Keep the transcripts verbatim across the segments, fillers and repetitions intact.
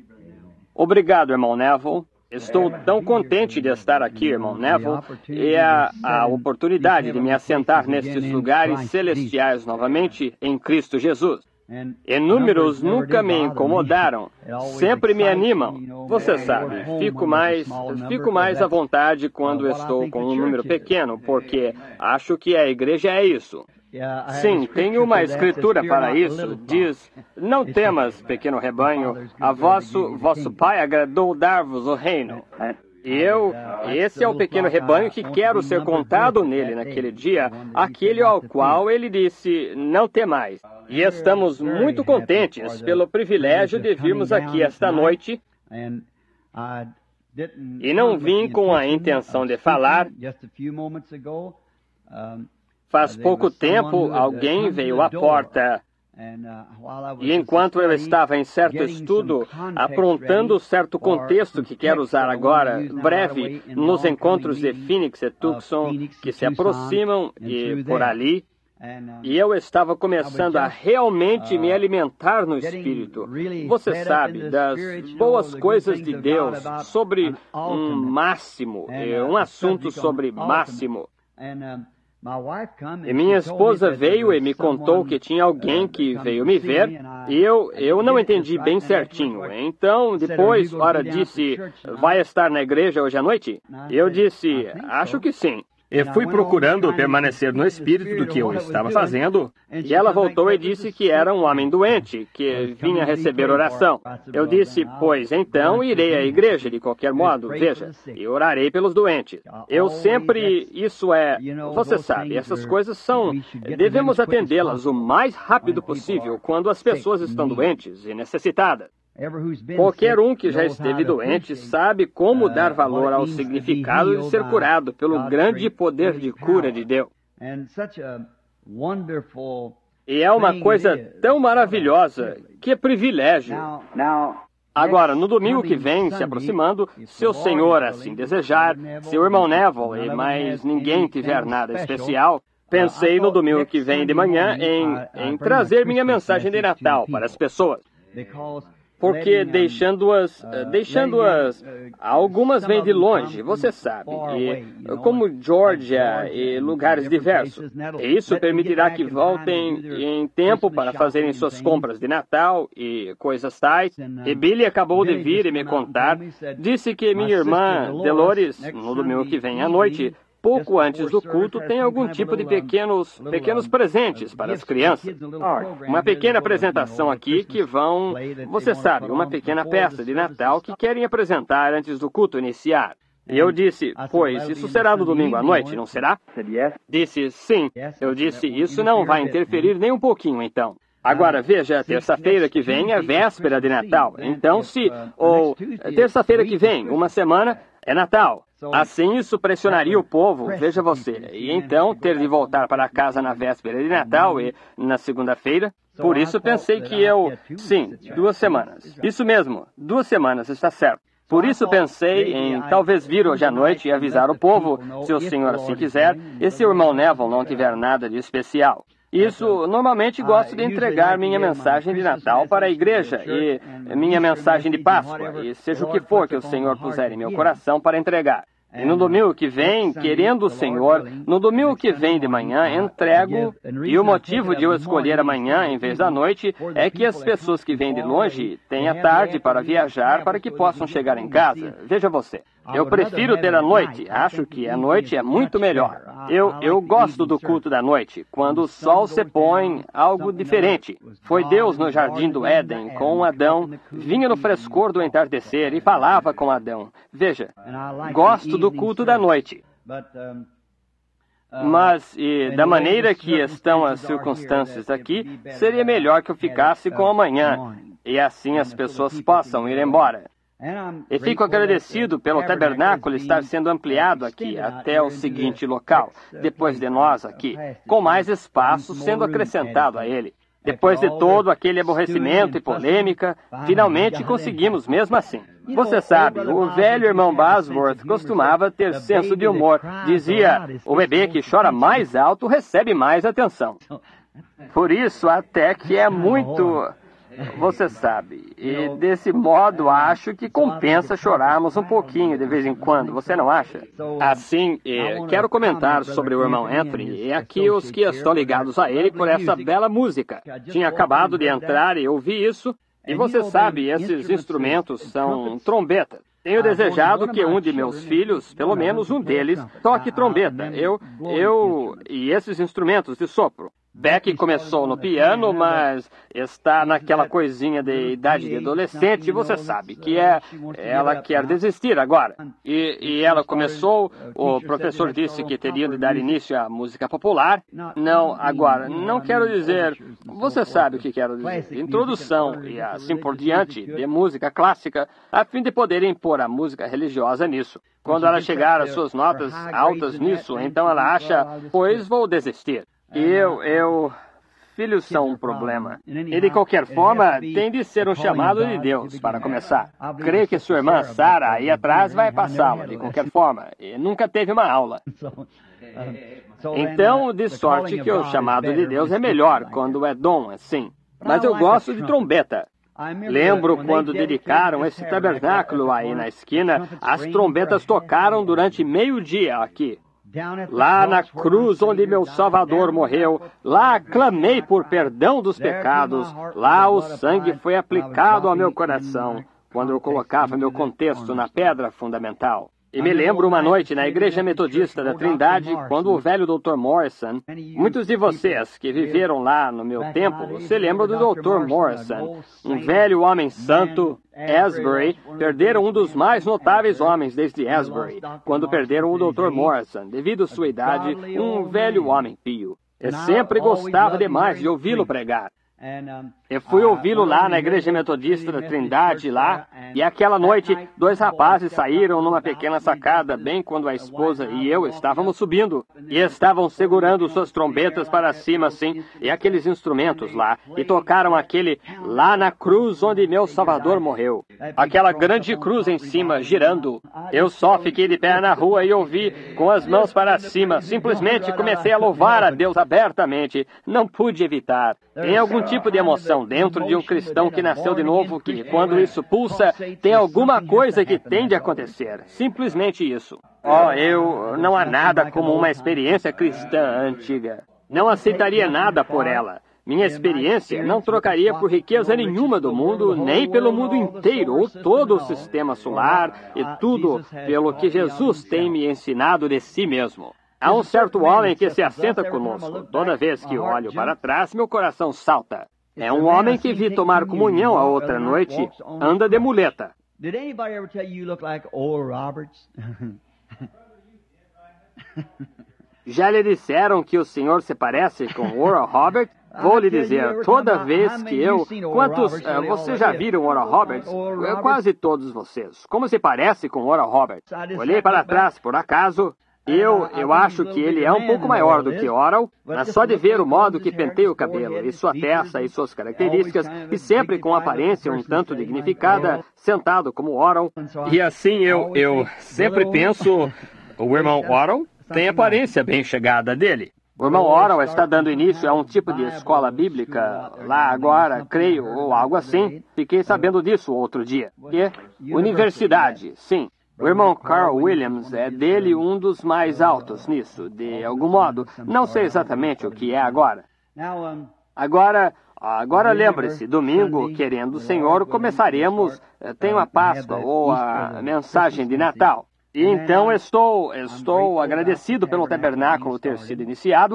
Obrigado, irmão Neville. Estou tão contente de estar aqui, irmão Neville, e a, a oportunidade de me assentar nestes lugares celestiais novamente em Cristo Jesus. E números nunca me incomodaram, sempre me animam. Você sabe, fico mais, fico mais à vontade quando estou com um número pequeno, porque acho que a igreja é isso. Sim, tenho uma escritura para isso. Diz, não temas, pequeno rebanho, a vosso, vosso Pai agradou dar-vos o reino. E eu, esse é o pequeno rebanho que quero ser contado nele naquele dia, aquele ao qual ele disse, não temais. E estamos muito contentes pelo privilégio de virmos aqui esta noite. E não vim com a intenção de falar. Faz pouco tempo, alguém veio à porta, e enquanto eu estava em certo estudo, aprontando certo contexto que quero usar agora, breve, nos encontros de Phoenix e Tucson, que se aproximam e por ali, e eu estava começando a realmente me alimentar no Espírito. Você sabe, das boas coisas de Deus, sobre um máximo, um assunto sobre máximo. E minha esposa veio e me contou que tinha alguém que veio me ver, e eu, eu não entendi bem certinho. Então, depois, ora disse, vai estar na igreja hoje à noite? Eu disse, acho que sim. E fui procurando permanecer no espírito do que eu estava fazendo, e ela voltou e disse que era um homem doente, que vinha receber oração. Eu disse, pois então irei à igreja de qualquer modo, veja, e orarei pelos doentes. Eu sempre, isso é, você sabe, essas coisas são, devemos atendê-las o mais rápido possível quando as pessoas estão doentes e necessitadas. Qualquer um que já esteve doente sabe como dar valor ao significado de ser curado pelo grande poder de cura de Deus. E é uma coisa tão maravilhosa, que privilégio. Agora, no domingo que vem, se aproximando, se o Senhor assim desejar, se o irmão Neville e mais ninguém tiver nada especial, pensei no domingo que vem de manhã em, em trazer minha mensagem de Natal para as pessoas. Porque deixando-as, deixando-as, algumas vêm de longe, você sabe, e, como Geórgia e lugares diversos. E isso permitirá que voltem em tempo para fazerem suas compras de Natal e coisas tais. E Billy acabou de vir e me contar, disse que minha irmã Dolores, no domingo que vem à noite, pouco antes do culto, tem algum tipo de pequenos, pequenos presentes para as crianças. Uma pequena apresentação aqui que vão, você sabe, uma pequena peça de Natal que querem apresentar antes do culto iniciar. E eu disse, pois, isso será no domingo à noite, não será? Disse, sim. Eu disse, isso não vai interferir nem um pouquinho, então. Agora, veja, terça-feira que vem é véspera de Natal. Então, se, ou terça-feira que vem, uma semana, é Natal. Assim, isso pressionaria o povo, veja você, e então ter de voltar para casa na véspera de Natal e na segunda-feira. Por isso pensei que eu... Sim, duas semanas. Isso mesmo, duas semanas, está certo. Por isso pensei em talvez vir hoje à noite e avisar o povo, se o Senhor assim quiser, e se o irmão Neville não tiver nada de especial. Isso, normalmente gosto de entregar minha mensagem de Natal para a igreja e minha mensagem de Páscoa, e seja o que for que o Senhor puser em meu coração para entregar. E no domingo que vem, querendo o Senhor, no domingo que vem de manhã, entrego, e o motivo de eu escolher amanhã em vez da noite é que as pessoas que vêm de longe têm a tarde para viajar para que possam chegar em casa. Veja você, eu prefiro ter a noite, acho que a noite é muito melhor. Eu, eu gosto do culto da noite, quando o sol se põe, algo diferente. Foi Deus no jardim do Éden com Adão, vinha no frescor do entardecer e falava com Adão. Veja, gosto do culto da noite. Mas, e da maneira que estão as circunstâncias aqui, seria melhor que eu ficasse com amanhã, e assim as pessoas possam ir embora. E fico agradecido pelo tabernáculo estar sendo ampliado aqui até o seguinte local, depois de nós aqui, com mais espaço sendo acrescentado a ele. Depois de todo aquele aborrecimento e polêmica, finalmente conseguimos mesmo assim. Você sabe, o velho irmão Bosworth costumava ter senso de humor. Dizia, o bebê que chora mais alto recebe mais atenção. Por isso, até que é muito... Você sabe, e desse modo acho que compensa chorarmos um pouquinho de vez em quando, você não acha? Assim, eh, quero comentar sobre o irmão Anthony e aqui os que estão ligados a ele por essa bela música. Tinha acabado de entrar e ouvi isso, e você sabe, esses instrumentos são trombetas. Tenho desejado que um de meus filhos, pelo menos um deles, toque trombeta. Eu, eu e esses instrumentos de sopro. Beck começou no piano, mas está naquela coisinha de idade de adolescente, e você sabe que é, ela quer desistir agora. E, e ela começou, o professor disse que teria de dar início à música popular. Não, agora, não quero dizer, você sabe o que quero dizer, introdução e assim por diante de música clássica, a fim de poder impor a música religiosa nisso. Quando ela chegar às suas notas altas nisso, então ela acha, pois vou desistir. Eu, eu... Filhos são um problema. E de qualquer forma, tem de ser um chamado de Deus, para começar. Creio que sua irmã Sarah aí atrás vai passá-lo, de qualquer forma. E nunca teve uma aula. Então, de sorte que o chamado de Deus é melhor quando é dom, assim. Mas eu gosto de trombeta. Lembro quando dedicaram esse tabernáculo aí na esquina, as trombetas tocaram durante meio-dia aqui. Lá na cruz onde meu Salvador morreu, lá clamei por perdão dos pecados, lá o sangue foi aplicado ao meu coração, quando eu colocava meu contexto na pedra fundamental. E me lembro uma noite na Igreja Metodista da Trindade, quando o velho doutor Morrison, muitos de vocês que viveram lá no meu tempo, se lembram do doutor Morrison, um velho homem santo, Asbury, perderam um dos mais notáveis homens desde Asbury, quando perderam o doutor Morrison, devido à sua idade, um velho homem pio. Eu sempre gostava demais de ouvi-lo pregar. Eu fui ouvi-lo lá na Igreja Metodista da Trindade, lá, e aquela noite, dois rapazes saíram numa pequena sacada, bem quando a esposa e eu estávamos subindo, e estavam segurando suas trombetas para cima, assim, e aqueles instrumentos lá, e tocaram aquele lá na cruz onde meu Salvador morreu. Aquela grande cruz em cima, girando. Eu só fiquei de pé na rua e ouvi, com as mãos para cima, simplesmente comecei a louvar a Deus abertamente. Não pude evitar. Tem algum tipo de emoção dentro de um cristão que nasceu de novo que, quando isso pulsa, tem alguma coisa que tem de acontecer. Simplesmente isso. Oh, eu... não há nada como uma experiência cristã antiga. Não aceitaria nada por ela. Minha experiência não trocaria por riqueza nenhuma do mundo, nem pelo mundo inteiro, ou todo o sistema solar, e tudo pelo que Jesus tem me ensinado de si mesmo. Há um certo homem que se assenta conosco. Toda vez que olho para trás, meu coração salta. É um homem que vi tomar comunhão a outra noite, anda de muleta. Did anybody ever tell you you look like Oral Roberts? Já lhe disseram que o senhor se parece com Oral Roberts? Vou lhe dizer, toda vez que eu... Quantos... Uh, vocês já viram Oral Roberts? Uh, quase todos vocês. Como se parece com Oral Roberts? Olhei para trás, por acaso... Eu, eu acho que ele é um pouco maior do que Oral, mas só de ver o modo que penteia o cabelo, e sua testa e suas características, e sempre com aparência um tanto dignificada, sentado como Oral. E assim eu, eu sempre penso, o irmão Oral tem aparência bem chegada dele. O irmão Oral está dando início a um tipo de escola bíblica lá agora, creio, ou algo assim. Fiquei sabendo disso outro dia. E universidade, sim. O irmão Carl Williams é dele um dos mais altos nisso, de algum modo. Não sei exatamente o que é agora. Agora, agora lembre-se, domingo, querendo o Senhor, começaremos, tem a Páscoa ou a mensagem de Natal. E então estou, estou agradecido pelo tabernáculo ter sido iniciado.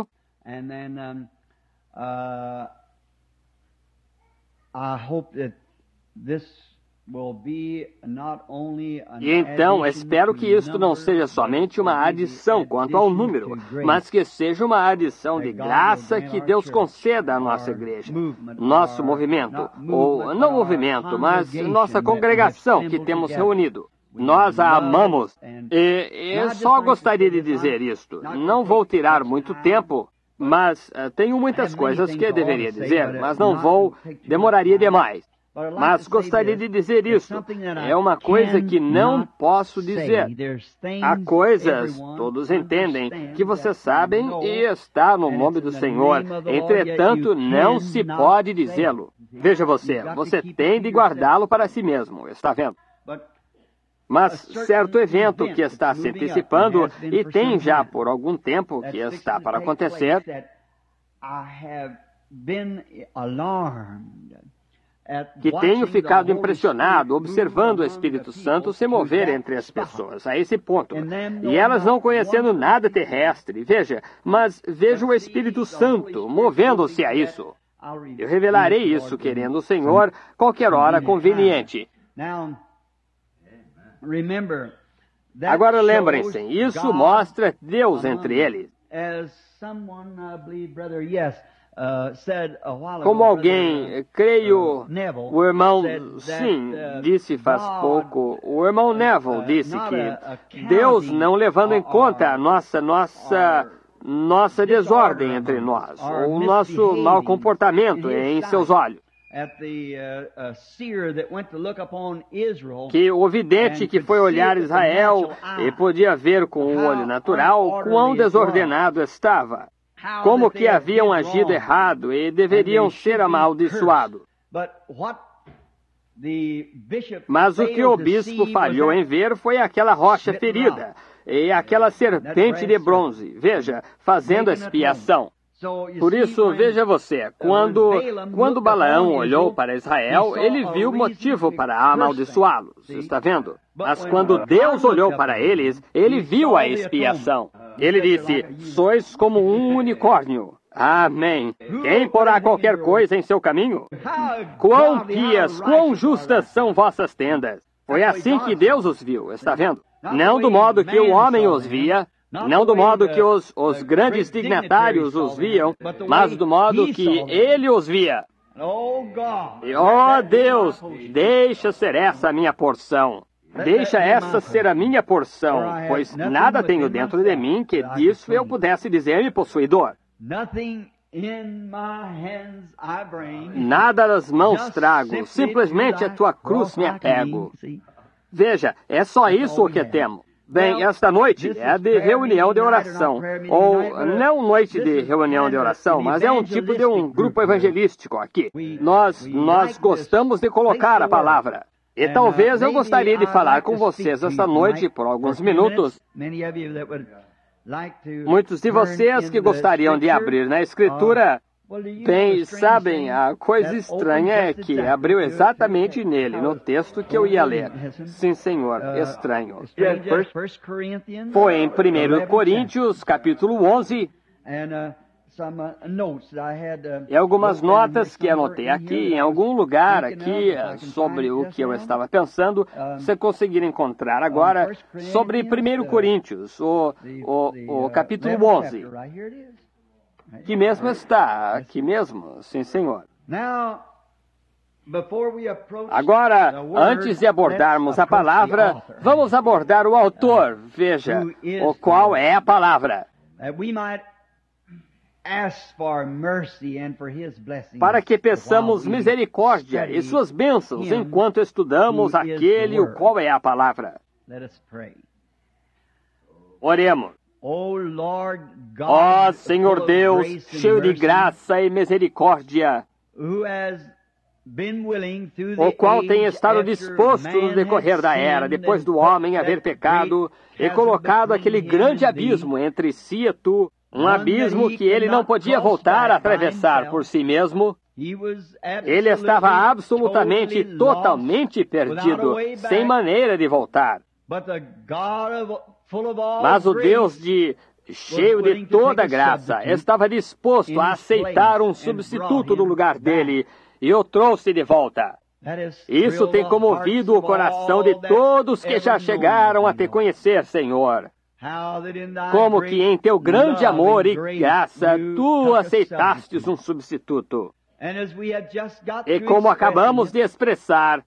E então, espero que isto não seja somente uma adição quanto ao número, mas que seja uma adição de graça que Deus conceda à nossa igreja, nosso movimento, ou não movimento, mas nossa congregação que temos reunido. Nós a amamos. E eu só gostaria de dizer isto. Não vou tirar muito tempo, mas uh, tenho muitas coisas que deveria dizer, mas não vou, demoraria demais. Mas gostaria de dizer isso. É uma coisa que não posso dizer. Há coisas, todos entendem, que vocês sabem e está no nome do Senhor. Entretanto, não se pode dizê-lo. Veja você, você tem de guardá-lo para si mesmo, está vendo? Mas certo evento que está se antecipando e tem já por algum tempo que está para acontecer, que tenho ficado impressionado observando o Espírito Santo se mover entre as pessoas, a esse ponto. E elas não conhecendo nada terrestre, veja, mas vejo o Espírito Santo movendo-se a isso. Eu revelarei isso, querendo o Senhor, qualquer hora conveniente. Agora lembrem-se, isso mostra Deus entre eles. Como alguém, creio, o irmão, sim, disse faz pouco, o irmão Neville disse que Deus, não levando em conta a nossa, nossa, nossa desordem entre nós, ou o nosso mau comportamento em seus olhos, que o vidente que foi olhar Israel e podia ver com o olho natural quão desordenado estava, como que haviam agido errado e deveriam ser amaldiçoados. Mas o que o bispo falhou em ver foi aquela rocha ferida e aquela serpente de bronze, veja, fazendo expiação. Por isso, veja você, quando, quando Balaão olhou para Israel, ele viu motivo para amaldiçoá-los, está vendo? Mas quando Deus olhou para eles, ele viu a expiação. Ele disse, sois como um unicórnio. Amém. Quem porá qualquer coisa em seu caminho? Quão pias, quão justas são vossas tendas. Foi assim que Deus os viu, está vendo? Não do modo que o homem os via, não do modo que os, os grandes dignatários os viam, mas do modo que ele os via. E, ó Deus, deixa ser essa a minha porção. Deixa essa ser a minha porção, pois nada tenho dentro de mim que disso eu pudesse dizer-me possuidor. Nada das mãos trago, simplesmente a tua cruz me apego. Veja, é só isso o que temo. Bem, esta noite é de reunião de oração, ou não noite de reunião de oração, mas é um tipo de um grupo evangelístico aqui. Nós, nós gostamos de colocar a palavra. E talvez eu gostaria de falar com vocês esta noite por alguns minutos. Muitos de vocês que gostariam de abrir na Escritura, bem, sabem, a coisa estranha é que abriu exatamente nele, no texto que eu ia ler. Sim, Senhor, estranho. Foi em primeiro Coríntios, capítulo onze, e algumas notas que anotei aqui, em algum lugar aqui, sobre o que eu estava pensando, você conseguir encontrar agora, sobre primeiro Coríntios, o, o, o capítulo onze. Aqui mesmo está, aqui mesmo, sim, Senhor. Agora, antes de abordarmos a palavra, vamos abordar o autor, veja, o qual é a palavra. Para que peçamos misericórdia e suas bênçãos enquanto estudamos aquele o qual é a palavra. Oremos. Ó Senhor Deus, cheio de graça e misericórdia, o qual tem estado disposto no decorrer da era, depois do homem haver pecado, e colocado aquele grande abismo entre si e tu, um abismo que ele não podia voltar a atravessar por si mesmo. Ele estava absolutamente, totalmente perdido, sem maneira de voltar. Mas o Deus de cheio de toda graça estava disposto a aceitar um substituto no lugar dele e o trouxe de volta. Isso tem comovido o coração de todos que já chegaram a te conhecer, Senhor. Como que em teu grande amor e graça tu aceitastes um substituto. E como acabamos de expressar,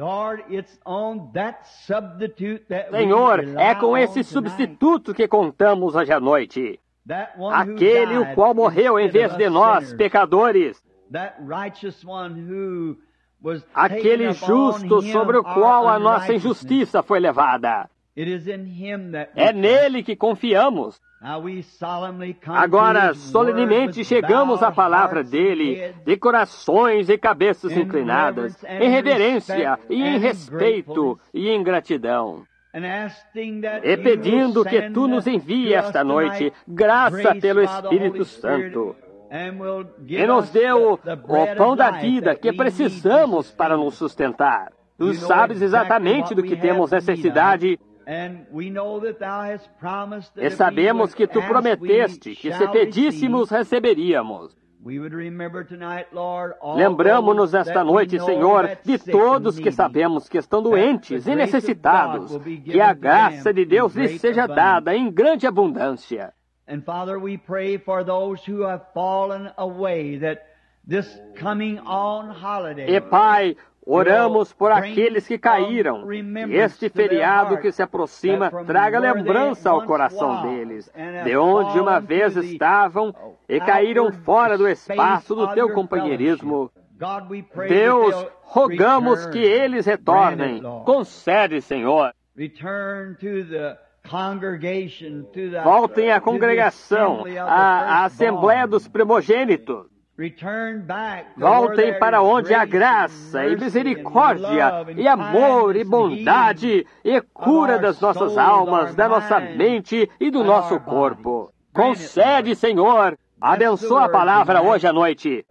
Senhor, é com esse substituto que contamos hoje à noite. Aquele o qual morreu em vez de nós, pecadores. Aquele justo sobre o qual a nossa injustiça foi levada. É nele que confiamos. Agora, solenemente chegamos à palavra dele, de corações e cabeças inclinadas, em reverência e em respeito e em gratidão. E pedindo que tu nos envie esta noite graça pelo Espírito Santo, e nos dê o, o pão da vida que precisamos para nos sustentar. Tu sabes exatamente do que temos necessidade, e sabemos que tu prometeste que se pedíssemos, receberíamos. Lembramo-nos esta noite, Senhor, de todos que sabemos que estão doentes e necessitados, que a graça de Deus lhes seja dada em grande abundância. E, Pai, oramos por aqueles que caíram, e este feriado que se aproxima traga lembrança ao coração deles, de onde uma vez estavam e caíram fora do espaço do teu companheirismo. Deus, rogamos que eles retornem. Concede, Senhor. Voltem à congregação, à, à Assembleia dos Primogênitos. Voltem para onde há graça e misericórdia e amor e bondade e cura das nossas almas, da nossa mente e do nosso corpo. Concede, Senhor. Abençoa a palavra hoje à noite.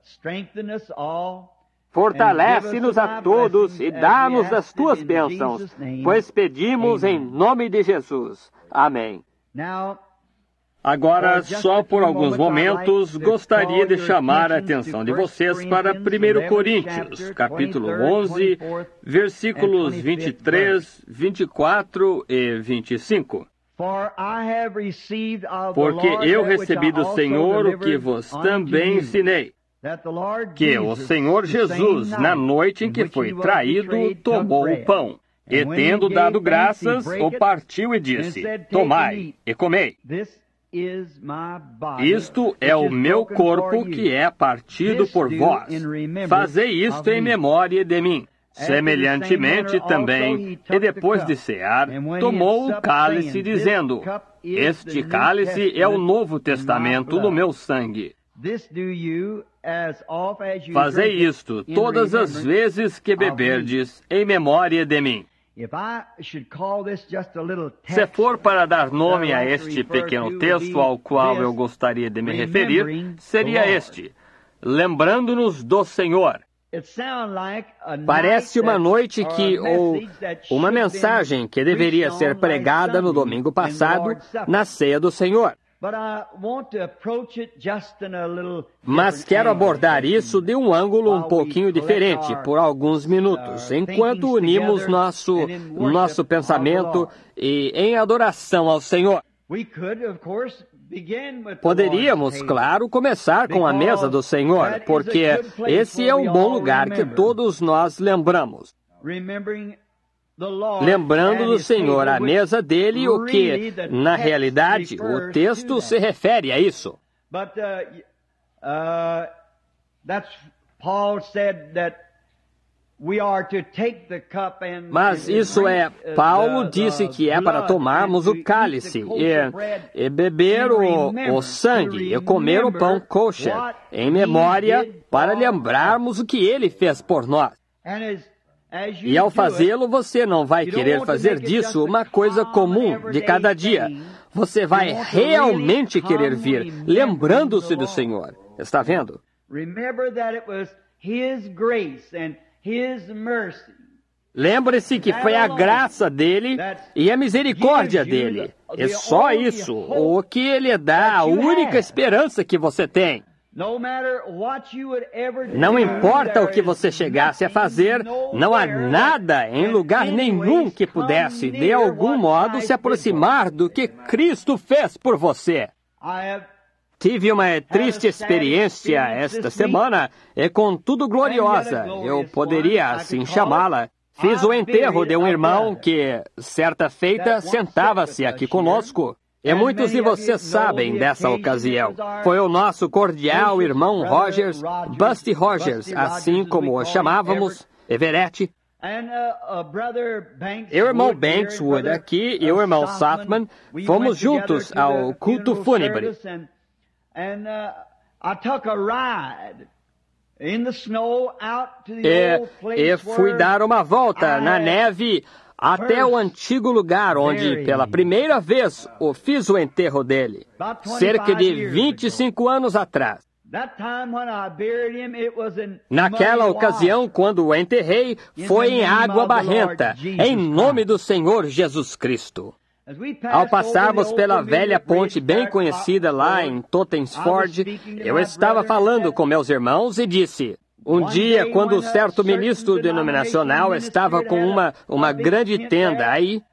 Fortalece-nos a todos e dá-nos das tuas bênçãos, pois pedimos em nome de Jesus. Amém. Agora, só por alguns momentos, gostaria de chamar a atenção de vocês para primeiro Coríntios, capítulo onze, versículos vinte e três, vinte e quatro e vinte e cinco. Porque eu recebi do Senhor o que vos também ensinei, que o Senhor Jesus, na noite em que foi traído, tomou o pão, e tendo dado graças, o partiu e disse: Tomai e comei. Isto é o meu corpo que é partido por vós. Fazei isto em memória de mim. Semelhantemente também, e depois de cear, tomou o cálice, dizendo: Este cálice é o Novo Testamento no meu sangue. Fazei isto todas as vezes que beberdes, em memória de mim. Se for para dar nome a este pequeno texto ao qual eu gostaria de me referir, seria este: Lembrando-nos do Senhor. Parece uma noite que, ou uma mensagem que deveria ser pregada no domingo passado, na ceia do Senhor. Mas quero abordar isso de um ângulo um pouquinho diferente, por alguns minutos, enquanto unimos nosso, nosso pensamento e em adoração ao Senhor. Poderíamos, claro, começar com a mesa do Senhor, porque esse é um bom lugar que todos nós lembramos. Lembrando do Senhor a mesa dele, o que, na realidade, o texto se refere a isso. Mas isso é, Paulo disse que é para tomarmos o cálice e, e beber o, o sangue e comer o pão kosher, em memória, para lembrarmos o que ele fez por nós. E ao fazê-lo, você não vai querer fazer disso uma coisa comum de cada dia. Você vai realmente querer vir, lembrando-se do Senhor. Está vendo? Lembre-se que foi a graça dele e a misericórdia dele. É só isso, o que ele dá, a única esperança que você tem. Não importa o que você chegasse a fazer, não há nada em lugar nenhum que pudesse, de algum modo, se aproximar do que Cristo fez por você. Tive uma triste experiência esta semana, e contudo gloriosa, eu poderia assim chamá-la. Fiz o enterro de um irmão que, certa feita, sentava-se aqui conosco. E muitos de vocês sabem dessa ocasião. Foi o nosso cordial irmão Rogers, Busty Rogers, assim como o chamávamos, Everett. Eu e o irmão Bankswood aqui e o irmão Sothman fomos juntos ao culto fúnebre. E, e fui dar uma volta na neve até o antigo lugar onde, pela primeira vez, eu fiz o enterro dele, cerca de vinte e cinco anos atrás. Naquela ocasião, quando o enterrei, foi em água barrenta, em nome do Senhor Jesus Cristo. Ao passarmos pela velha ponte bem conhecida lá em Totensford, eu estava falando com meus irmãos e disse: um dia, quando certo ministro denominacional estava com uma, uma grande tenda aí,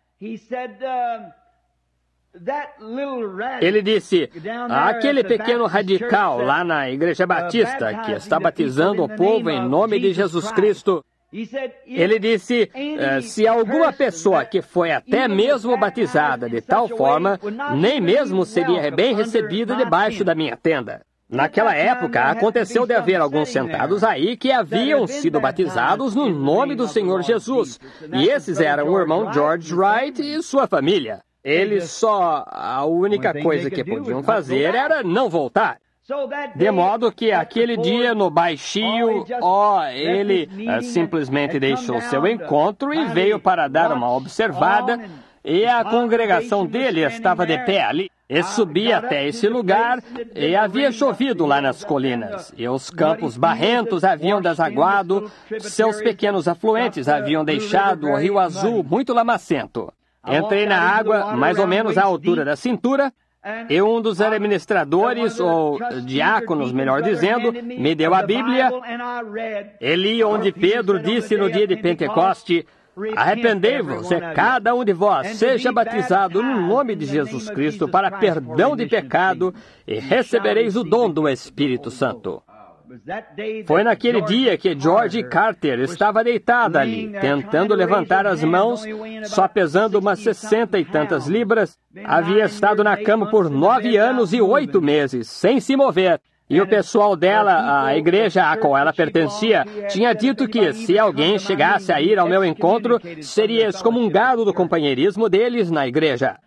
ele disse: aquele pequeno radical lá na Igreja Batista que está batizando o povo em nome de Jesus Cristo, ele disse, uh, se alguma pessoa que foi até mesmo batizada de tal forma, nem mesmo seria bem recebida debaixo da minha tenda. Naquela época, aconteceu de haver alguns sentados aí que haviam sido batizados no nome do Senhor Jesus. E esses eram o irmão George Wright e sua família. Eles só, a única coisa que podiam fazer era não voltar. De modo que aquele dia no baixio, ó, ele uh, simplesmente deixou seu encontro e veio para dar uma observada, e a congregação dele estava de pé ali. E subia até esse lugar, e havia chovido lá nas colinas, e os campos barrentos haviam desaguado, seus pequenos afluentes haviam deixado o Rio Azul muito lamacento. Entrei na água, mais ou menos à altura da cintura, e um dos administradores, ou diáconos, melhor dizendo, me deu a Bíblia. E li onde Pedro disse no dia de Pentecoste: arrependei-vos, e cada um de vós seja batizado no nome de Jesus Cristo para perdão de pecado, e recebereis o dom do Espírito Santo. Foi naquele dia que George Carter estava deitado ali, tentando levantar as mãos, só pesando umas sessenta e tantas libras. Havia estado na cama por nove anos e oito meses, sem se mover. E o pessoal dela, a igreja a qual ela pertencia, tinha dito que, se alguém chegasse a ir ao meu encontro, seria excomungado do companheirismo deles na igreja.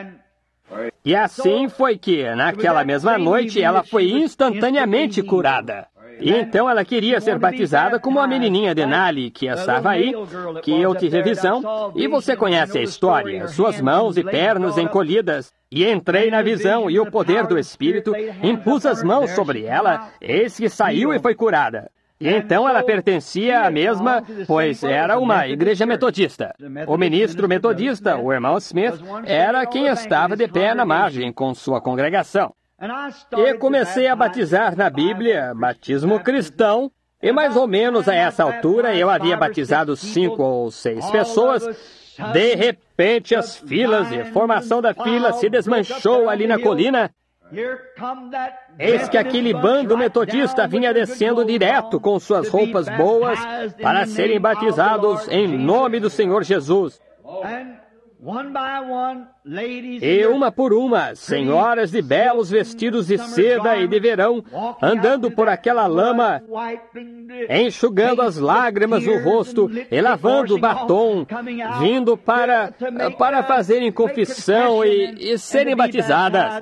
E assim foi que, naquela mesma noite, ela foi instantaneamente curada. E então ela queria ser batizada como a menininha Denali, que estava aí, que eu tive visão, e você conhece a história, suas mãos e pernas encolhidas. E entrei na visão, e o poder do Espírito impus as mãos sobre ela, eis que saiu e foi curada. E então ela pertencia à mesma, pois era uma igreja metodista. O ministro metodista, o irmão Smith, era quem estava de pé na margem com sua congregação. E comecei a batizar na Bíblia, batismo cristão, e mais ou menos a essa altura eu havia batizado cinco ou seis pessoas. De repente as filas e a formação da fila se desmanchou ali na colina. Eis que aquele bando metodista vinha descendo direto com suas roupas boas para serem batizados em nome do Senhor Jesus. E uma por uma, senhoras de belos vestidos de seda e de verão, andando por aquela lama, enxugando as lágrimas do rosto e lavando o batom, vindo para, para fazerem confissão e, e serem batizadas.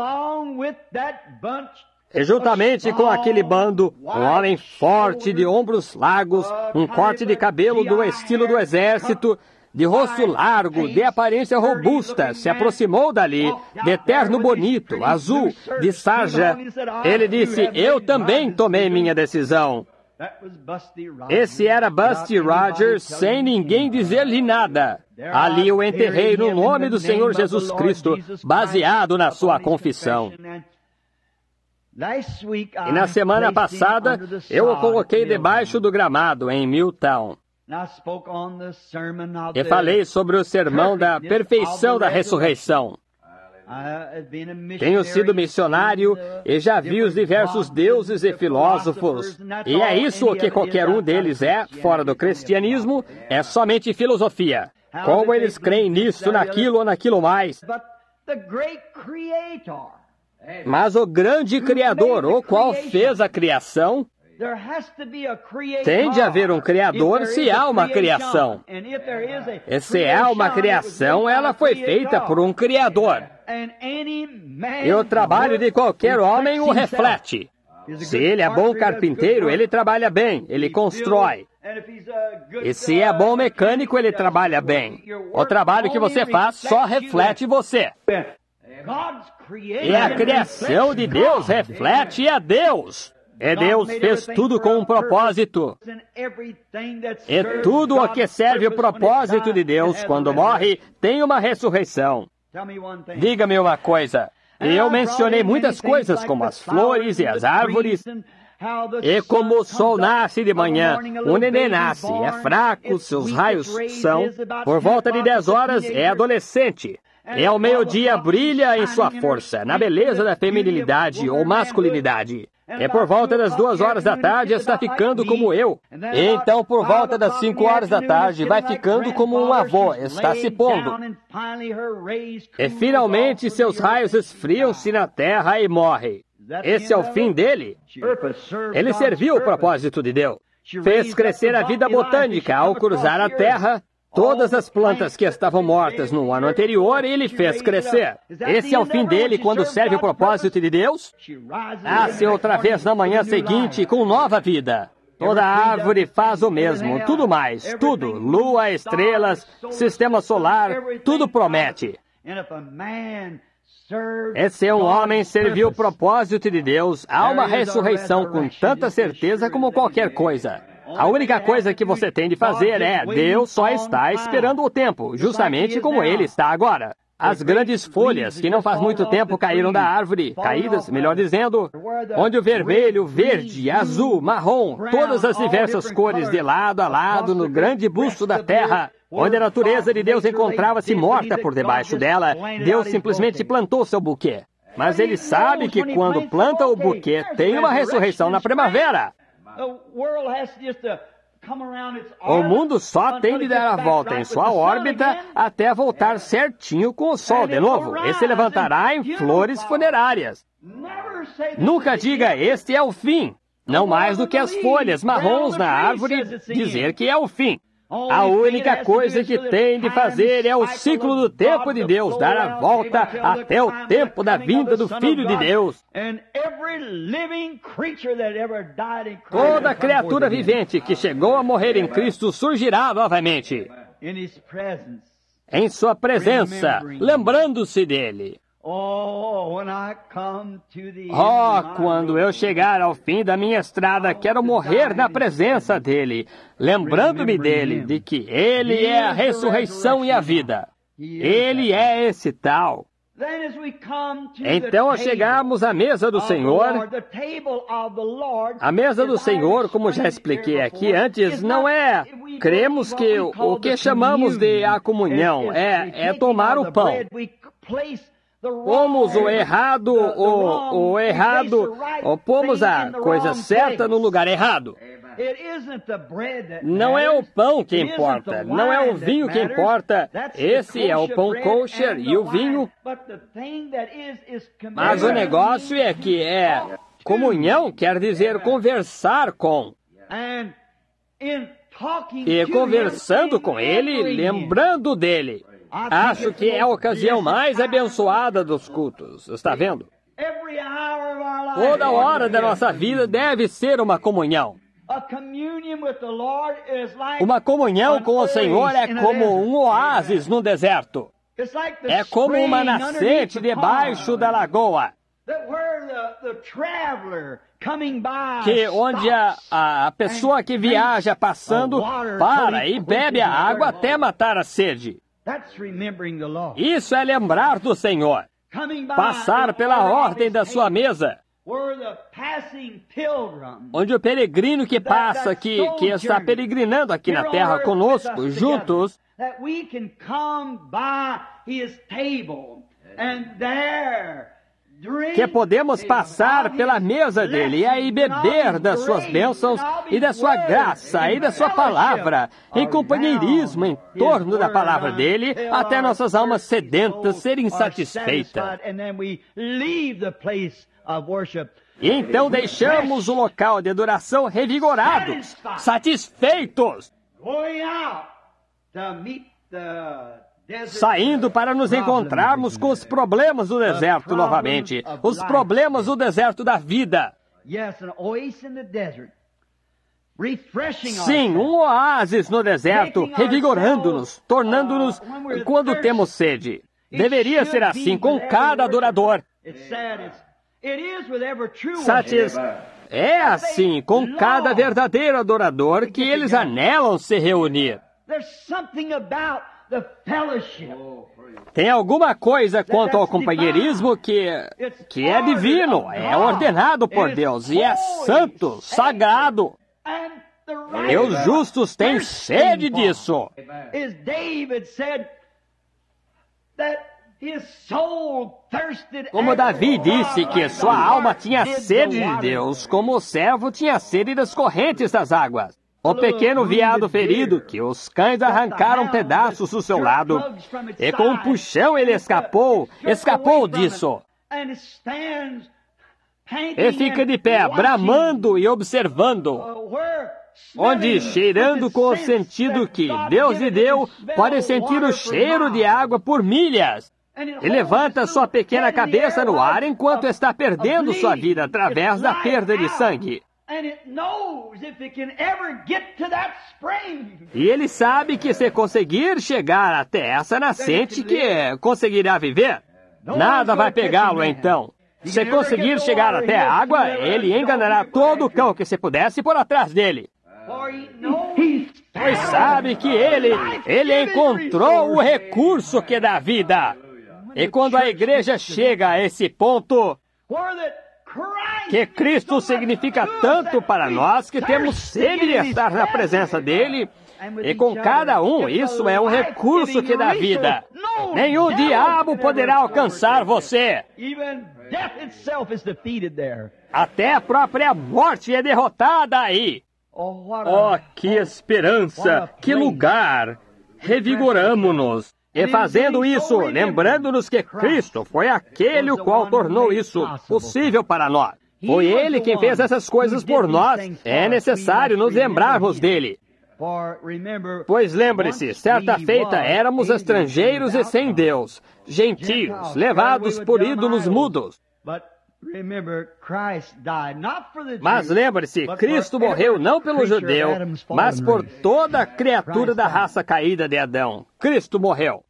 E juntamente com aquele bando, um homem forte, de ombros largos, um corte de cabelo do estilo do exército, de rosto largo, de aparência robusta, se aproximou dali, de terno bonito, azul, de sarja. Ele disse: eu também tomei minha decisão. Esse era Busty Rogers, sem ninguém dizer-lhe nada. Ali eu enterrei no nome do Senhor Jesus Cristo, baseado na sua confissão. E na semana passada, eu o coloquei debaixo do gramado, em Milltown. E falei sobre o sermão da perfeição da ressurreição. Tenho sido missionário e já vi os diversos deuses e filósofos. E é isso o que qualquer um deles é, fora do cristianismo, é somente filosofia. Como eles creem nisso, naquilo ou naquilo mais. Mas o grande Criador, o qual fez a criação, Tem de haver um Criador se há uma criação. E se há uma criação, ela foi feita por um Criador. E o trabalho de qualquer homem o reflete. Se ele é bom carpinteiro, ele trabalha bem, ele constrói. E se é bom mecânico, ele trabalha bem. O trabalho que você faz só reflete você. E a criação de Deus reflete a Deus. E Deus fez tudo com um propósito. E tudo o que serve o propósito de Deus, quando morre, tem uma ressurreição. Diga-me uma coisa. Eu mencionei muitas coisas, como as flores e as árvores, e como o sol nasce de manhã, o neném nasce, é fraco, seus raios são, por volta de dez horas, é adolescente. E ao meio-dia brilha em sua força, na beleza da feminilidade ou masculinidade. E por volta das duas horas da tarde está ficando como eu. E então por volta das cinco horas da tarde vai ficando como um avô, está se pondo. E finalmente seus raios esfriam-se na terra e morre. Esse é o fim dele. Ele serviu o propósito de Deus. Fez crescer a vida botânica ao cruzar a terra. Todas as plantas que estavam mortas no ano anterior, ele fez crescer. Esse é o fim dele quando serve o propósito de Deus? Nasce outra vez na manhã seguinte com nova vida. Toda árvore faz o mesmo, tudo mais, tudo. Lua, estrelas, sistema solar, tudo promete. E se um homem serviu o propósito de Deus, há uma ressurreição com tanta certeza como qualquer coisa. A única coisa que você tem de fazer é, Deus só está esperando o tempo, justamente como Ele está agora. As grandes folhas, que não faz muito tempo caíram da árvore, caídas, melhor dizendo, onde o vermelho, verde, azul, marrom, todas as diversas cores de lado a lado no grande busto da terra, onde a natureza de Deus encontrava-se morta por debaixo dela, Deus simplesmente plantou seu buquê. Mas Ele sabe que quando planta o buquê, tem uma ressurreição na primavera. O mundo só tem de dar a volta em sua órbita até voltar certinho com o Sol de novo e se levantará em flores funerárias. Nunca diga, este é o fim. Não mais do que as folhas marrons na árvore dizer que é o fim. A única coisa que tem de fazer é o ciclo do tempo de Deus, dar a volta até o tempo da vinda do Filho de Deus. Toda criatura vivente que chegou a morrer em Cristo surgirá novamente. Em sua presença, lembrando-se dele. Oh, quando eu chegar ao fim da minha estrada, quero morrer na presença dele, lembrando-me dele, de que ele é a ressurreição e a vida. Ele é esse tal. Então, ao chegarmos à mesa do Senhor, a mesa do Senhor, como já expliquei aqui antes, não é, cremos que o que chamamos de a comunhão é, é tomar o pão. Pomos o errado, o, o errado, ou pomos a coisa certa no lugar errado. Não é o pão que importa, não é o vinho que importa, esse é o pão kosher e o vinho. Mas o negócio é que é comunhão, quer dizer conversar com. E conversando com ele, lembrando dele. Acho que é a ocasião mais abençoada dos cultos. Está vendo? Toda hora da nossa vida deve ser uma comunhão. Uma comunhão com o Senhor é como um oásis no deserto. É como uma nascente debaixo da lagoa. Que onde a, a, a pessoa que viaja passando para e bebe a água até matar a sede. Isso é lembrar do Senhor. Passar pela ordem da sua mesa. Onde o peregrino que passa, que, que está peregrinando aqui na terra conosco, juntos, que podemos passar pela mesa dele e aí beber das suas bênçãos e da sua graça e da sua palavra, em companheirismo em torno da palavra dele, até nossas almas sedentas serem satisfeitas. E então deixamos o local de adoração revigorados, satisfeitos, saindo para nos encontrarmos com os problemas do deserto novamente, os problemas do deserto da vida. Sim, um oásis no deserto, revigorando-nos, tornando-nos quando temos sede. Deveria ser assim com cada adorador. Satis... É assim com cada verdadeiro adorador que eles anelam se reunir. Tem alguma coisa quanto ao companheirismo que, que é divino, é ordenado por Deus e é santo, sagrado. E os justos têm sede disso. Como Davi disse que sua alma tinha sede de Deus, como o servo tinha sede das correntes das águas. O pequeno veado ferido, que os cães arrancaram pedaços do seu lado, e com um puxão ele escapou, escapou disso. E fica de pé, bramando e observando, onde, cheirando com o sentido que Deus lhe deu, pode sentir o cheiro de água por milhas. E levanta sua pequena cabeça no ar enquanto está perdendo sua vida através da perda de sangue. E ele sabe que se conseguir chegar até essa nascente, que conseguirá viver. Nada vai pegá-lo então. Se conseguir chegar até a água, ele enganará todo cão que se pudesse por atrás dele. Pois sabe que ele, ele encontrou o recurso que dá vida. E quando a igreja chega a esse ponto, que Cristo significa tanto para nós que temos sede de estar na presença dele, e com cada um isso é um recurso que dá vida. Nenhum diabo poderá alcançar você. Até a própria morte é derrotada aí. Oh, que esperança, que lugar! Revigoramo-nos. E fazendo isso, lembrando-nos que Cristo foi aquele o qual tornou isso possível para nós. Foi Ele quem fez essas coisas por nós. É necessário nos lembrarmos dele. Pois lembre-se, certa feita éramos estrangeiros e sem Deus, gentios, levados por ídolos mudos. Mas lembre-se, Cristo morreu não pelo judeu, mas por toda a criatura da raça caída de Adão. Cristo morreu.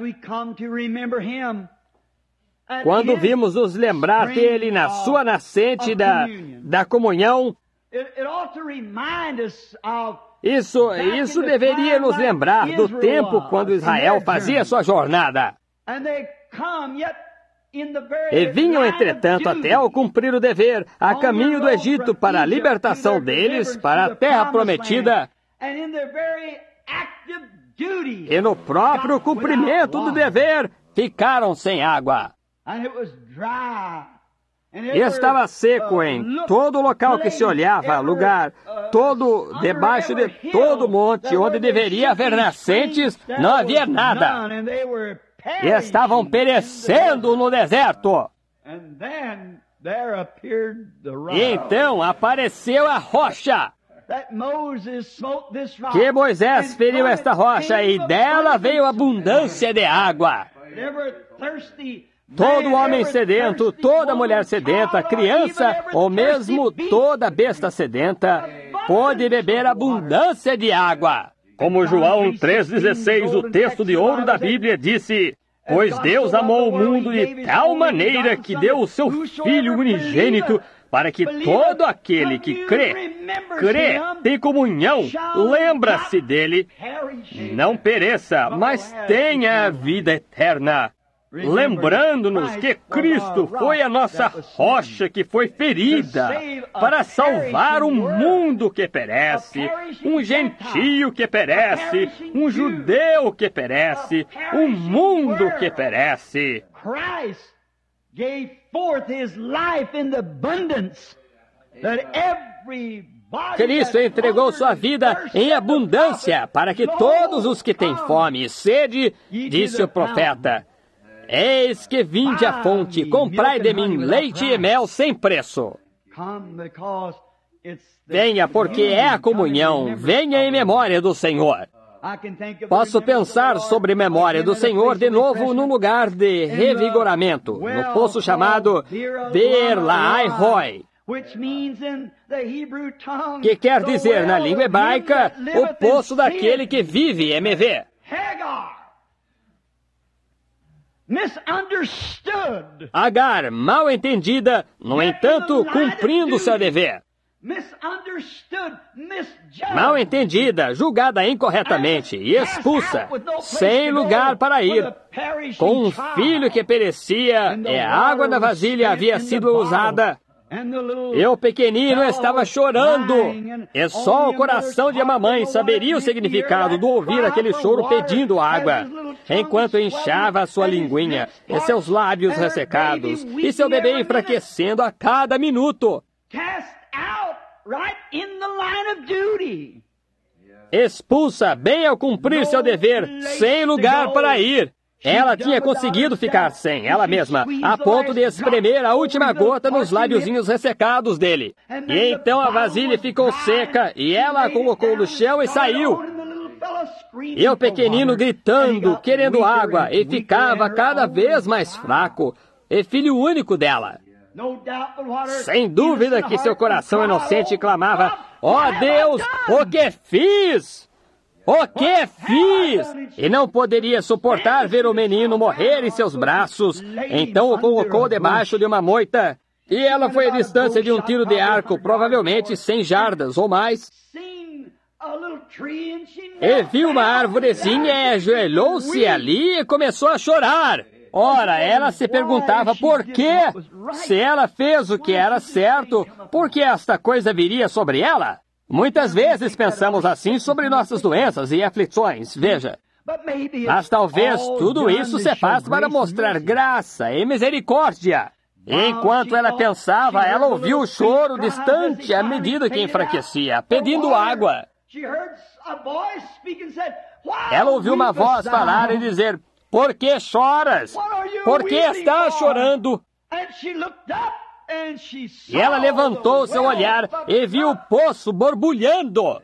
Quando vimos nos lembrar dele na sua nascente da, da comunhão, isso, isso deveria nos lembrar do tempo quando Israel fazia sua jornada. E vinham, entretanto, até ao cumprir o dever, a caminho do Egito para a libertação deles, para a terra prometida, e no próprio cumprimento do dever, ficaram sem água. E estava seco em todo local que se olhava, lugar, todo, debaixo de todo monte, onde deveria haver nascentes, não havia nada. E estavam perecendo no deserto. E então apareceu a rocha. Que Moisés feriu esta rocha e dela veio abundância de água. Todo homem sedento, toda mulher sedenta, criança ou mesmo toda besta sedenta pode beber abundância de água. Como João três dezesseis, o texto de ouro da Bíblia disse: pois Deus amou o mundo de tal maneira que deu o seu Filho unigênito, para que todo aquele que crê, crê, tem comunhão, lembra-se dele, não pereça, mas tenha a vida eterna. Lembrando-nos que Cristo foi a nossa rocha que foi ferida para salvar um mundo que perece, um gentio que perece, um judeu que perece, um mundo que perece. Cristo entregou sua vida em abundância para que todos os que têm fome e sede, disse o profeta, eis que vinde à fonte, comprai de mim leite e mel sem preço. Venha, porque é a comunhão. Venha em memória do Senhor. Posso pensar sobre memória do Senhor de novo no lugar de revigoramento, no poço chamado Beer Lahai Roi, que quer dizer na língua hebraica o poço daquele que vive, M V. Agar, mal entendida, no entanto, cumprindo seu dever. Mal entendida, julgada incorretamente e expulsa, sem lugar para ir, com um filho que perecia, e a água da vasilha havia sido usada. E o pequenino estava chorando, e só o coração de mamãe saberia o significado do ouvir aquele choro pedindo água, enquanto inchava a sua linguinha, e seus lábios ressecados, e seu bebê enfraquecendo a cada minuto. Expulsa bem ao cumprir seu dever, sem lugar para ir. Ela tinha conseguido ficar sem ela mesma, a ponto de espremer a última gota nos lábiozinhos ressecados dele. E então a vasilha ficou seca, e ela a colocou no chão e saiu. E o pequenino gritando, querendo água, e ficava cada vez mais fraco, e filho único dela. Sem dúvida que seu coração inocente clamava: ó Deus, o que fiz? O que fiz? E não poderia suportar ver o menino morrer em seus braços. Então o colocou debaixo de uma moita. E ela foi à distância de um tiro de arco, provavelmente cem jardas ou mais. E viu uma árvorezinha e ajoelhou-se ali e começou a chorar. Ora, ela se perguntava por quê? Se ela fez o que era certo, por que esta coisa viria sobre ela? Muitas vezes pensamos assim sobre nossas doenças e aflições, veja. Mas talvez tudo isso se faz para mostrar graça e misericórdia. E enquanto ela pensava, ela ouviu o choro distante à medida que enfraquecia, pedindo água. Ela ouviu uma voz falar e dizer: por que choras? Por que estás chorando? E ela levantou seu olhar e viu o poço borbulhando.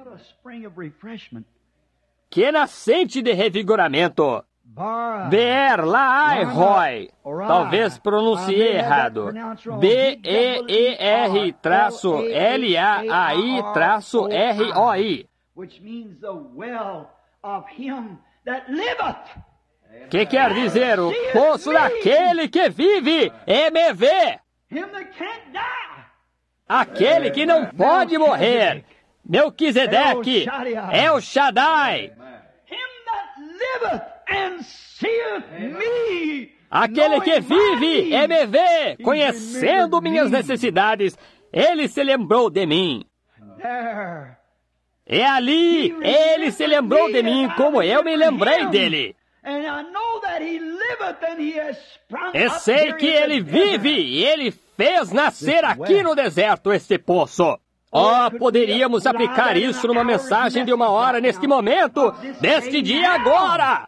Que nascente de revigoramento! Beer Lahai Roi. Talvez pronunciei errado. B E E R L A A I R O I. Que quer dizer o poço daquele que vive, M V. Aquele que não pode morrer. Melquisedeque, El Shaddai. Aquele que vive, M V, conhecendo minhas necessidades, ele se lembrou de mim. E ali, ele se lembrou de mim como eu me lembrei dele. E sei que ele vive e ele fez nascer aqui no deserto este poço. Oh, poderíamos aplicar isso numa mensagem de uma hora neste momento, deste dia agora.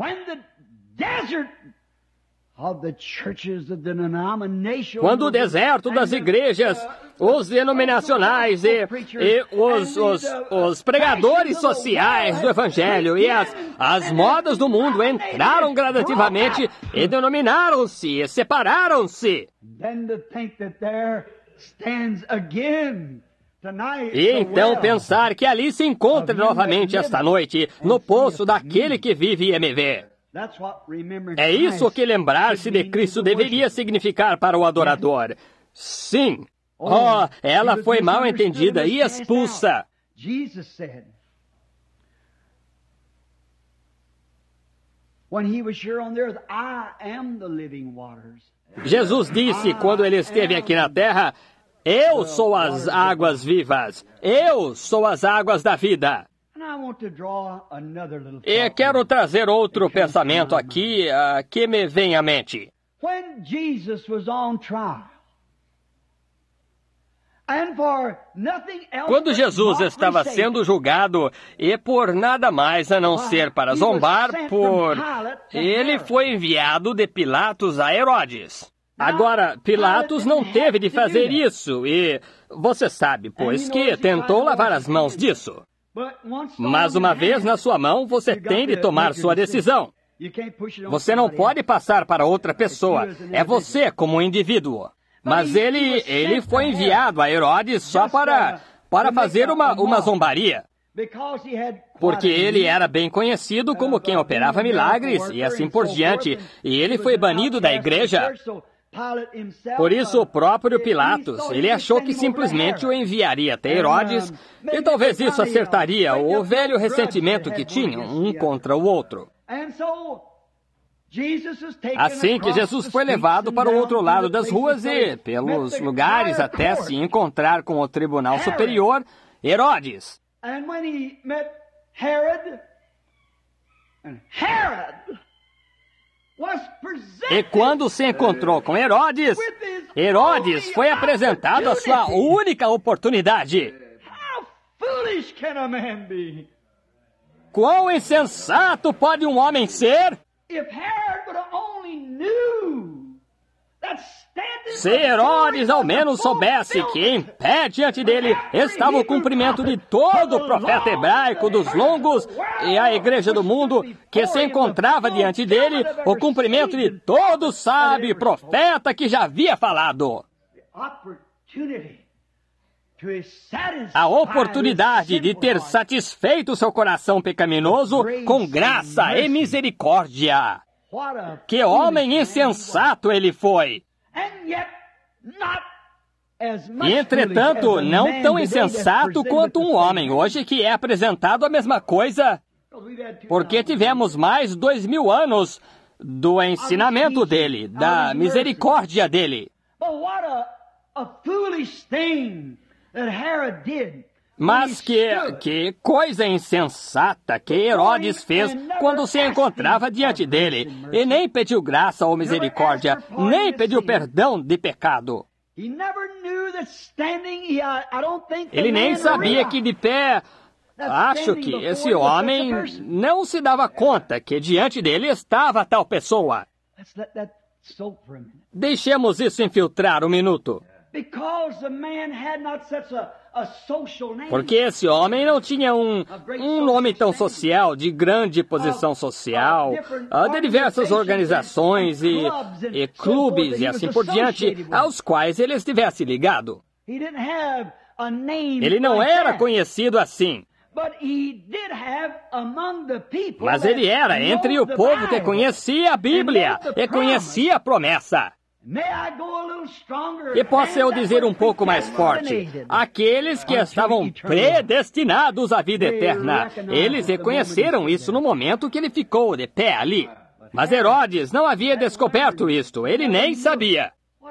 Quando o deserto das igrejas, os denominacionais e, e os, os, os pregadores sociais do Evangelho e as, as modas do mundo entraram gradativamente e denominaram-se e separaram-se. E então pensar que ali se encontra novamente esta noite, no poço daquele que vive M V. É isso que lembrar-se de Cristo deveria significar para o adorador. Sim. Oh, ela foi mal entendida e expulsa. Jesus disse quando ele esteve aqui na terra: eu sou as águas vivas. Eu sou as águas da vida. E quero trazer outro pensamento aqui uh, que me vem à mente. Quando Jesus estava sendo julgado, e por nada mais a não ser para zombar, por ele foi enviado de Pilatos a Herodes. Agora, Pilatos não teve de fazer isso, e você sabe, pois que tentou lavar as mãos disso. Mas uma vez na sua mão, você tem de tomar sua decisão. Você não pode passar para outra pessoa. É você como indivíduo. Mas ele, ele foi enviado a Herodes só para, para fazer uma, uma zombaria. Porque ele era bem conhecido como quem operava milagres e assim por diante. E ele foi banido da igreja. Por isso, o próprio Pilatos, ele achou que simplesmente o enviaria até Herodes, e talvez isso acertaria o velho ressentimento que tinham um contra o outro. Assim que Jesus foi levado para o outro lado das ruas e, pelos lugares, até se encontrar com o Tribunal Superior, Herodes. E quando se encontrou com Herodes, Herodes foi apresentado a sua única oportunidade. Quão insensato pode um homem ser? Se Herodes ao menos soubesse que em pé diante dele estava o cumprimento de todo o profeta hebraico dos longos e a igreja do mundo, que se encontrava diante dele o cumprimento de todo sábio e profeta que já havia falado. A oportunidade de ter satisfeito seu coração pecaminoso com graça e misericórdia. Que homem insensato ele foi! E, entretanto, não tão insensato quanto um homem hoje que é apresentado a mesma coisa, porque tivemos mais dois mil anos do ensinamento dele, da misericórdia dele. Mas que, que coisa insensata que Herodes fez quando se encontrava diante dele, e nem pediu graça ou misericórdia, nem pediu perdão de pecado. Ele nem sabia que de pé... Acho que esse homem não se dava conta que diante dele estava tal pessoa. Deixemos isso infiltrar um minuto. Porque esse homem não tinha um, um nome tão social, de grande posição social, de diversas organizações e, e clubes e assim por diante, aos quais ele estivesse ligado. Ele não era conhecido assim. Mas ele era entre o povo que conhecia a Bíblia e conhecia a promessa. E posso eu dizer um pouco mais forte? Aqueles que estavam predestinados à vida eterna, eles reconheceram isso no momento que ele ficou de pé ali. Mas Herodes não havia descoberto isto, ele nem sabia.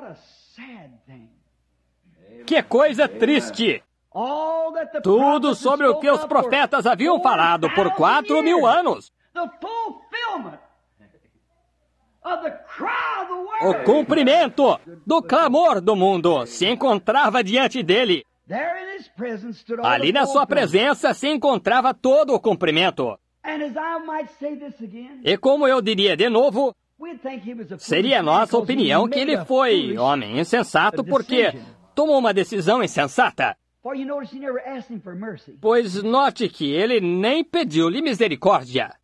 Que coisa triste! Tudo sobre o que os profetas haviam falado por quatro mil anos. O cumprimento do clamor do mundo se encontrava diante dele. Ali na sua presença se encontrava todo o cumprimento. E como eu diria de novo, seria nossa opinião que ele foi homem insensato porque tomou uma decisão insensata. Pois note que ele nem pediu-lhe misericórdia.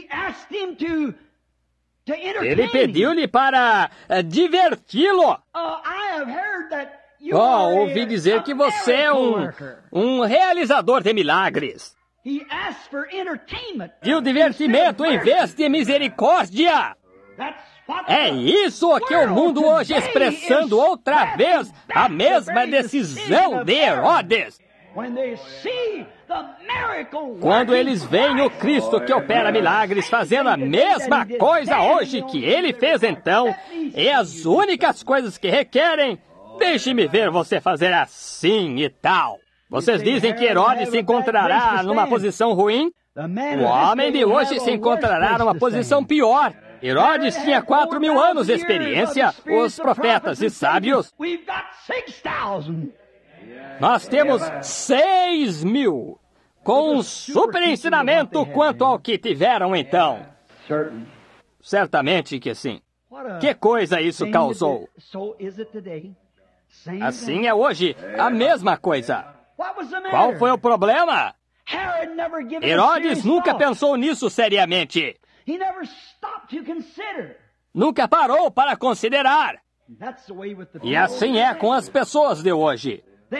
Ele pediu-lhe para uh, diverti-lo. Oh, ouvi dizer que você é um, um realizador de milagres. E o divertimento em vez de misericórdia. É isso que o mundo hoje expressando outra vez a mesma decisão de Herodes. Quando eles veem o Cristo que opera milagres fazendo a mesma coisa hoje que ele fez então, e as únicas coisas que requerem, deixe-me ver você fazer assim e tal. Vocês dizem que Herodes se encontrará numa posição ruim? O homem de hoje se encontrará numa posição pior. Herodes tinha quatro mil anos de experiência, os profetas e sábios. Nós temos seis mil, com um super ensinamento quanto ao que tiveram então. Certamente que sim. Que coisa isso causou? Assim é hoje, a mesma coisa. Qual foi o problema? Herodes nunca pensou nisso seriamente. Nunca parou para considerar. E assim é com as pessoas de hoje.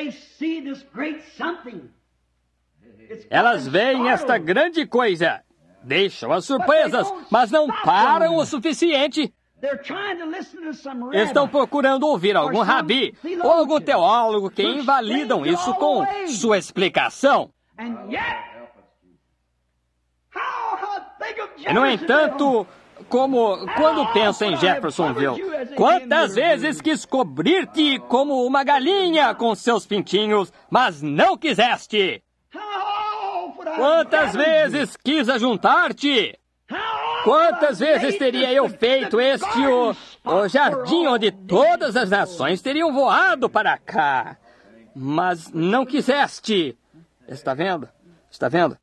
Elas veem esta grande coisa, deixam-as surpresas, mas não param o suficiente. Estão procurando ouvir algum rabi ou algum teólogo que invalidam isso com sua explicação. E, no entanto, como quando pensa em Jeffersonville, quantas vezes quis cobrir-te como uma galinha com seus pintinhos, mas não quiseste? Quantas vezes quis ajuntar-te? Quantas vezes teria eu feito este o, o jardim onde todas as nações teriam voado para cá? Mas não quiseste. Está vendo? Está vendo?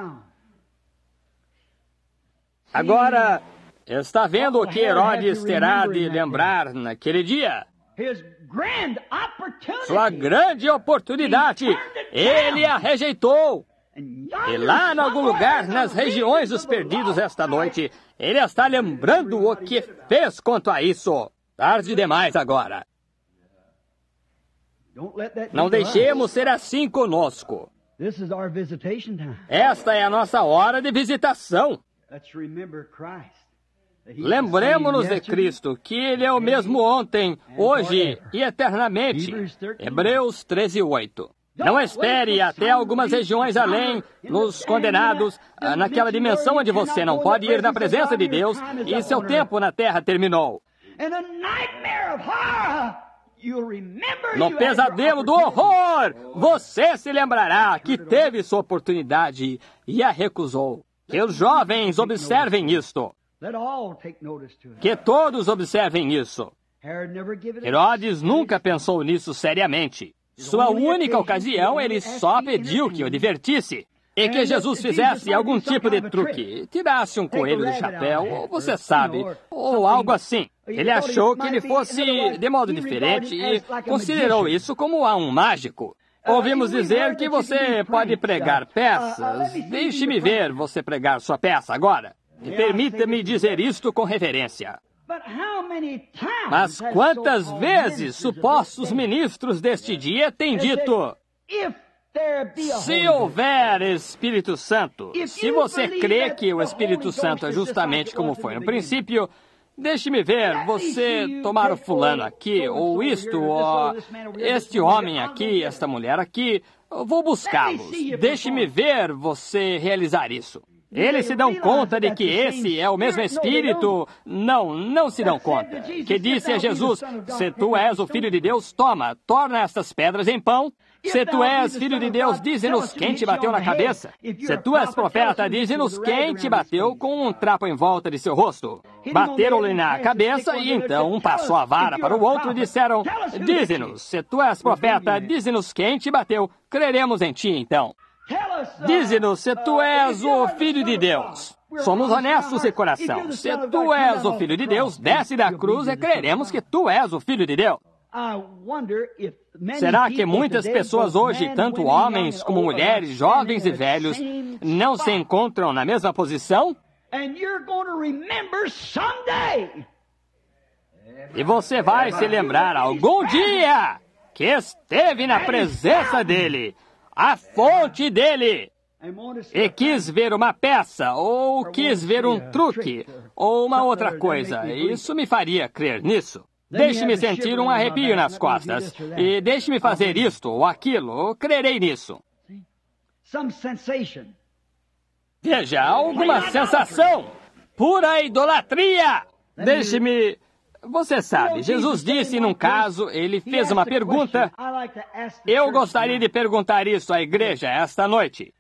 Agora, está vendo o que Herodes terá de lembrar naquele dia? Sua grande oportunidade. Ele a rejeitou. E lá em algum lugar, nas regiões dos perdidos esta noite, ele está lembrando o que fez quanto a isso. Tarde demais agora. Não deixemos ser assim conosco. Esta é a nossa hora de visitação. Lembremos-nos de Cristo, que Ele é o mesmo ontem, hoje e eternamente. Hebreus treze, oito. Não espere até algumas regiões além, nos condenados, naquela dimensão onde você não pode ir na presença de Deus e seu tempo na terra terminou. No pesadelo do horror, você se lembrará que teve sua oportunidade e a recusou. Que os jovens observem isto. Que todos observem isso. Herodes nunca pensou nisso seriamente. Sua única ocasião, ele só pediu que o divertisse. E que Jesus fizesse algum tipo de truque. Tirasse um coelho do chapéu, ou você sabe, ou algo assim. Ele achou que ele fosse de modo diferente e considerou isso como a um mágico. Ouvimos dizer que você pode pregar peças. Deixe-me ver você pregar sua peça agora. E permita-me dizer isto com reverência. Mas quantas vezes supostos ministros deste dia têm dito: se houver Espírito Santo, se você crê que o Espírito Santo é justamente como foi no princípio, deixe-me ver você tomar o fulano aqui, ou isto, ou este homem aqui, esta mulher aqui, eu vou buscá-los. Deixe-me ver você realizar isso. Eles se dão conta de que esse é o mesmo Espírito? Não, não se dão conta. Que disse a Jesus: se tu és o Filho de Deus, toma, torna estas pedras em pão. Se tu és Filho de Deus, dize-nos quem te bateu na cabeça. Se tu és profeta, dize-nos quem te bateu com um trapo em volta de seu rosto. Bateram-lhe na cabeça e então um passou a vara para o outro e disseram: dize-nos, se tu és profeta, dize-nos quem te bateu, creremos em ti então. Dize-nos se tu és o Filho de Deus. Somos honestos de coração. Se tu és o Filho de Deus, desce da cruz e creremos que tu és o Filho de Deus. Será que muitas pessoas hoje, tanto homens como mulheres, jovens e velhos, não se encontram na mesma posição? E você vai se lembrar algum dia que esteve na presença dele, a fonte dele, e quis ver uma peça, ou quis ver um truque, ou uma outra coisa. Isso me faria crer nisso. Deixe-me sentir um arrepio nas costas, e deixe-me fazer isto ou aquilo, eu crerei nisso. Veja, alguma sensação, pura idolatria. Deixe-me... Você sabe, Jesus disse num caso, ele fez uma pergunta. Eu gostaria de perguntar isso à igreja esta noite.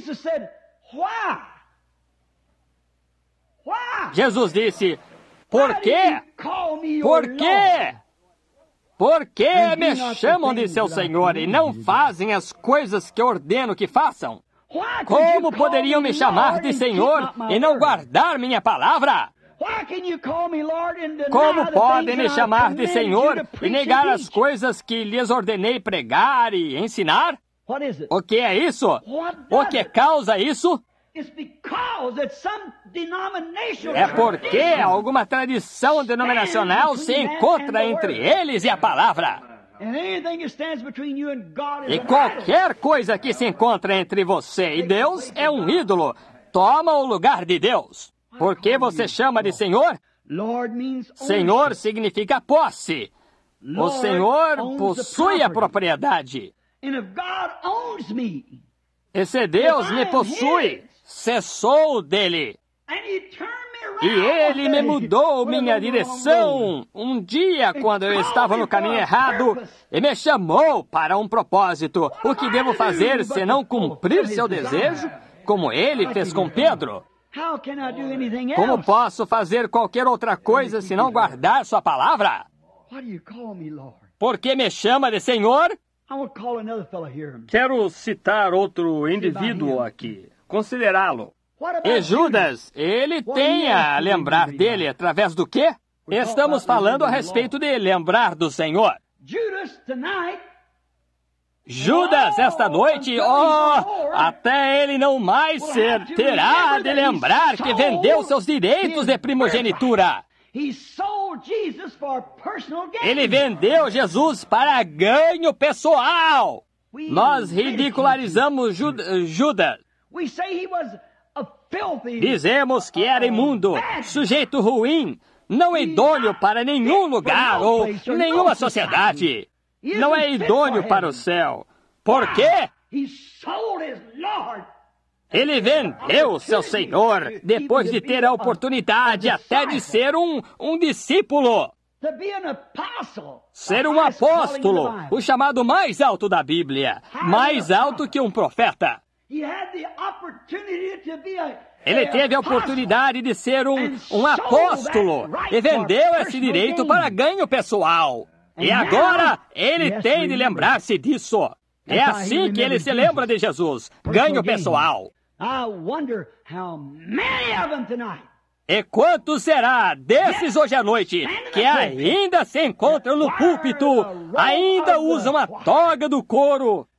Jesus disse: por quê? Por quê? Por que me chamam de seu Senhor e não fazem as coisas que ordeno que façam? Como poderiam me chamar de Senhor e não guardar minha palavra? Como podem me chamar de Senhor e negar as coisas que lhes ordenei pregar e ensinar? O que é isso? O que causa isso? É porque alguma tradição denominacional se encontra entre eles e a palavra. E qualquer coisa que se encontra entre você e Deus é um ídolo. Toma o lugar de Deus. Por que você chama de Senhor? Senhor significa posse. O Senhor possui a propriedade. E se Deus me possui, cessou dele. E ele me mudou minha direção um dia quando eu estava no caminho errado e me chamou para um propósito. O que devo fazer senão cumprir seu desejo, como ele fez com Pedro? Como posso fazer qualquer outra coisa senão guardar sua palavra? Por que me chama de Senhor? Quero citar outro indivíduo aqui, considerá-lo. E Judas, ele tem a lembrar dele através do quê? Estamos falando a respeito de lembrar do Senhor. Judas, esta noite, oh, até ele não mais ser, terá de lembrar que vendeu seus direitos de primogenitura. Ele vendeu Jesus para ganho pessoal. Nós ridicularizamos Judas. Dizemos que era imundo, sujeito ruim, não idôneo para nenhum lugar ou nenhuma sociedade. Não é idôneo para o céu. Por quê? Ele vendeu seu Senhor depois de ter a oportunidade até de ser um, um discípulo. Ser um apóstolo, o chamado mais alto da Bíblia, mais alto que um profeta. Ele teve a oportunidade de ser um, um apóstolo e vendeu esse direito para ganho pessoal. E agora ele tem de lembrar-se disso. É assim que ele se lembra de Jesus, ganho pessoal. E quanto será desses hoje à noite que ainda se encontram no púlpito, ainda usam a toga do couro,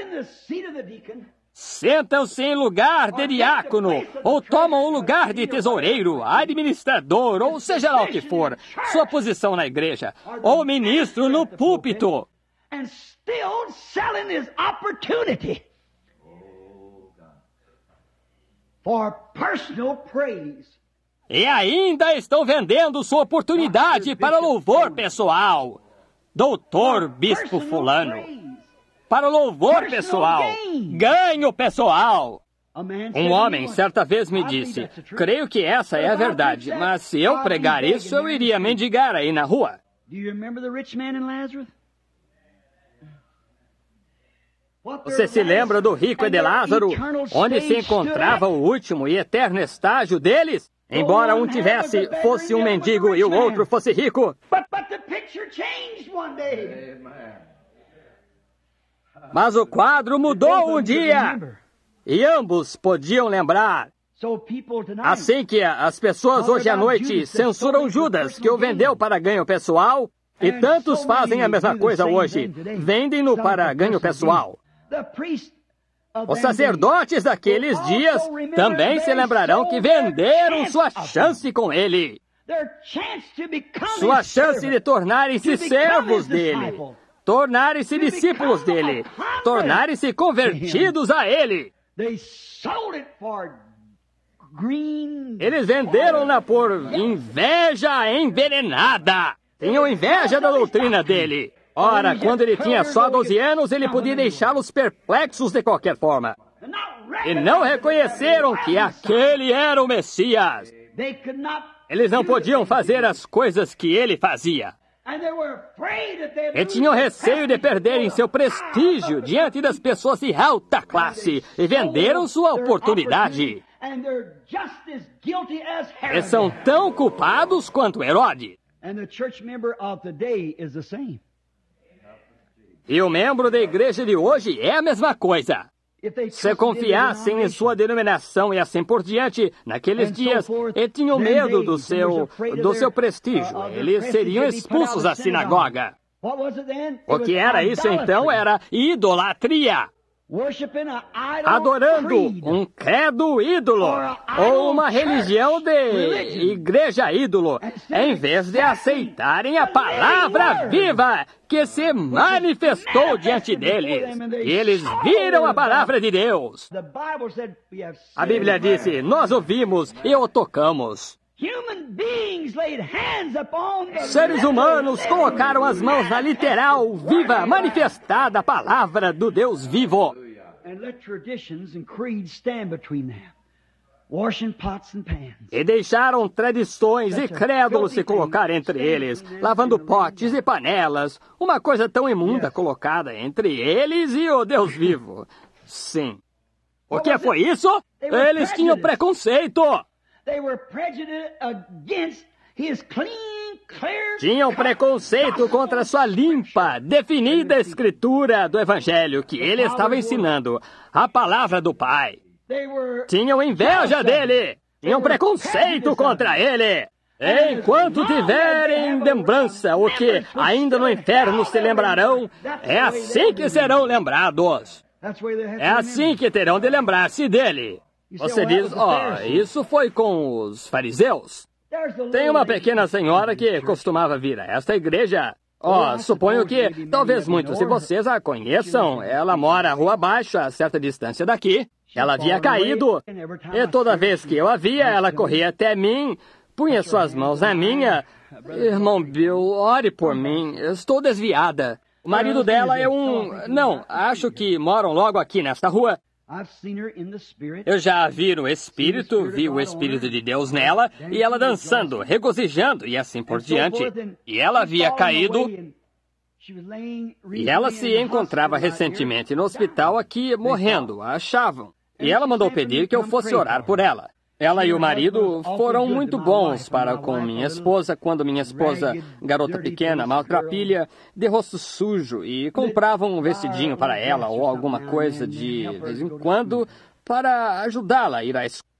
sentam-se em lugar de diácono, ou tomam o lugar de tesoureiro, administrador, ou seja lá o que for, sua posição na igreja, ou ministro no púlpito, e ainda estão vendendo sua oportunidade para louvor pessoal. Doutor Bispo Fulano. Para louvor pessoal, ganho pessoal. Um homem certa vez me disse, creio que essa é a verdade, mas se eu pregar isso, eu iria mendigar aí na rua. Você se lembra do rico e de Lázaro, onde se encontrava o último e eterno estágio deles? Embora um tivesse, fosse um mendigo e o outro fosse rico. Mas o quadro mudou um dia, e ambos podiam lembrar. Assim que as pessoas hoje à noite censuram Judas, que o vendeu para ganho pessoal, e tantos fazem a mesma coisa hoje, vendem-no para ganho pessoal. Os sacerdotes daqueles dias também se lembrarão que venderam sua chance com ele, sua chance de tornarem-se servos dele, tornarem-se discípulos dele, tornarem-se convertidos a ele. Eles venderam-na por inveja envenenada. Tinham inveja da doutrina dele. Ora, quando ele tinha só doze anos, ele podia deixá-los perplexos de qualquer forma. E não reconheceram que aquele era o Messias. Eles não podiam fazer as coisas que ele fazia. E tinham receio de perderem seu prestígio diante das pessoas de alta classe e venderam sua oportunidade. E são tão culpados quanto Herodes. E o membro da igreja de hoje é a mesma coisa. Se confiassem em sua denominação e assim por diante, naqueles dias, e tinham medo do seu, do seu prestígio, eles seriam expulsos da sinagoga. O que era isso então? Era idolatria. Adorando um credo ídolo, ou uma religião de igreja ídolo, em vez de aceitarem a palavra viva que se manifestou diante deles. E eles viram a palavra de Deus. A Bíblia disse, nós ouvimos e o tocamos. Seres humanos colocaram as mãos na literal, viva, manifestada palavra do Deus vivo. E deixaram tradições e crédulos se colocar entre eles, lavando potes e panelas, uma coisa tão imunda colocada entre eles e o Deus vivo. Sim. O que foi isso? Eles tinham preconceito. Tinham preconceito contra sua limpa, definida escritura do Evangelho que ele estava ensinando, a palavra do Pai. Tinham inveja dele, tinham preconceito contra ele. Enquanto tiverem lembrança, o que ainda no inferno se lembrarão, é assim que serão lembrados. É assim que terão de lembrar-se dele. Você diz, ó, oh, isso foi com os fariseus. Tem uma pequena senhora que costumava vir a esta igreja. Ó, oh, suponho que talvez muitos de vocês a conheçam. Ela mora rua abaixo, a certa distância daqui. Ela havia caído, e toda vez que eu a via, ela corria até mim, punha suas mãos na minha. Irmão Bill, ore por mim, eu estou desviada. O marido dela é um... Não, acho que moram logo aqui nesta rua. Eu já a vi no Espírito, vi o Espírito de Deus nela, e ela dançando, regozijando, e assim por diante. E ela havia caído, e ela se encontrava recentemente no hospital aqui, morrendo, a achavam. E ela mandou pedir que eu fosse orar por ela. Ela e o marido foram muito bons para com minha esposa, quando minha esposa, garota pequena, maltrapilha, de rosto sujo, e compravam um vestidinho para ela ou alguma coisa de vez em quando para ajudá-la a ir à escola.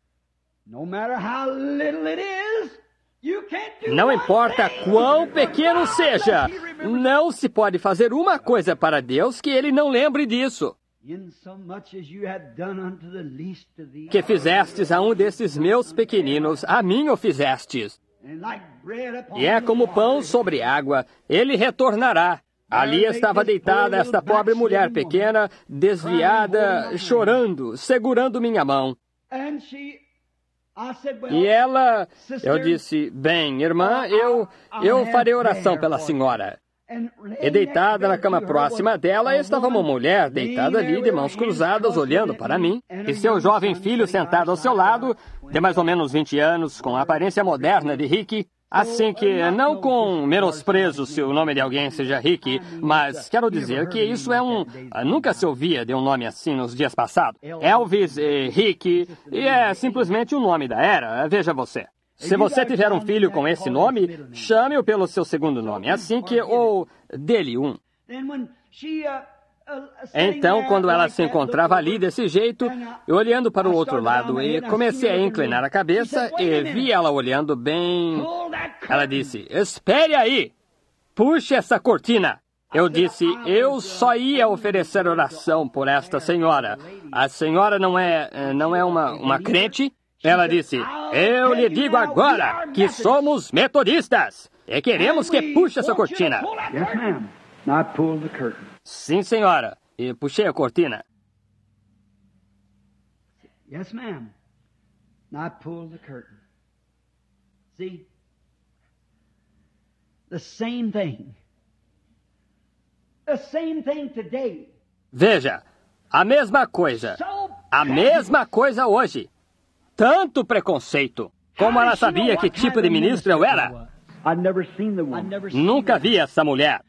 Não importa quão pequeno seja, não se pode fazer uma coisa para Deus que Ele não lembre disso. Que fizestes a um desses meus pequeninos, a mim o fizestes. E é como pão sobre água, ele retornará. Ali estava deitada esta pobre mulher pequena, desviada, chorando, segurando minha mão. E ela, eu disse, bem, irmã, eu, eu farei oração pela senhora. E deitada na cama próxima dela estava uma mulher deitada ali de mãos cruzadas, olhando para mim, e seu jovem filho sentado ao seu lado, de mais ou menos vinte anos, com a aparência moderna de Rick. Assim que, não com menosprezo se o nome de alguém seja Rick, mas quero dizer que isso é um... Nunca se ouvia de um nome assim nos dias passados. Elvis e Rick, e é simplesmente o nome da era, veja você. Se você tiver um filho com esse nome, chame-o pelo seu segundo nome, assim que, ou dê-lhe um. Então, quando ela se encontrava ali desse jeito, eu olhando para o outro lado, e comecei a inclinar a cabeça e vi ela olhando bem... Ela disse, espere aí, puxe essa cortina. Eu disse, eu só ia oferecer oração por esta senhora. A senhora não é, não é uma, uma crente? Ela disse, eu lhe digo agora que somos metodistas e queremos que puxe essa cortina. Yes, ma'am. Now I pulled the curtain. Sim, senhora. E puxei a cortina. Yes, ma'am. Now I pulled the curtain. See? The same thing. The same thing today. Veja, a mesma coisa. A mesma coisa hoje. Tanto preconceito. Como ela sabia que tipo de ministro eu era? Nunca vi essa mulher.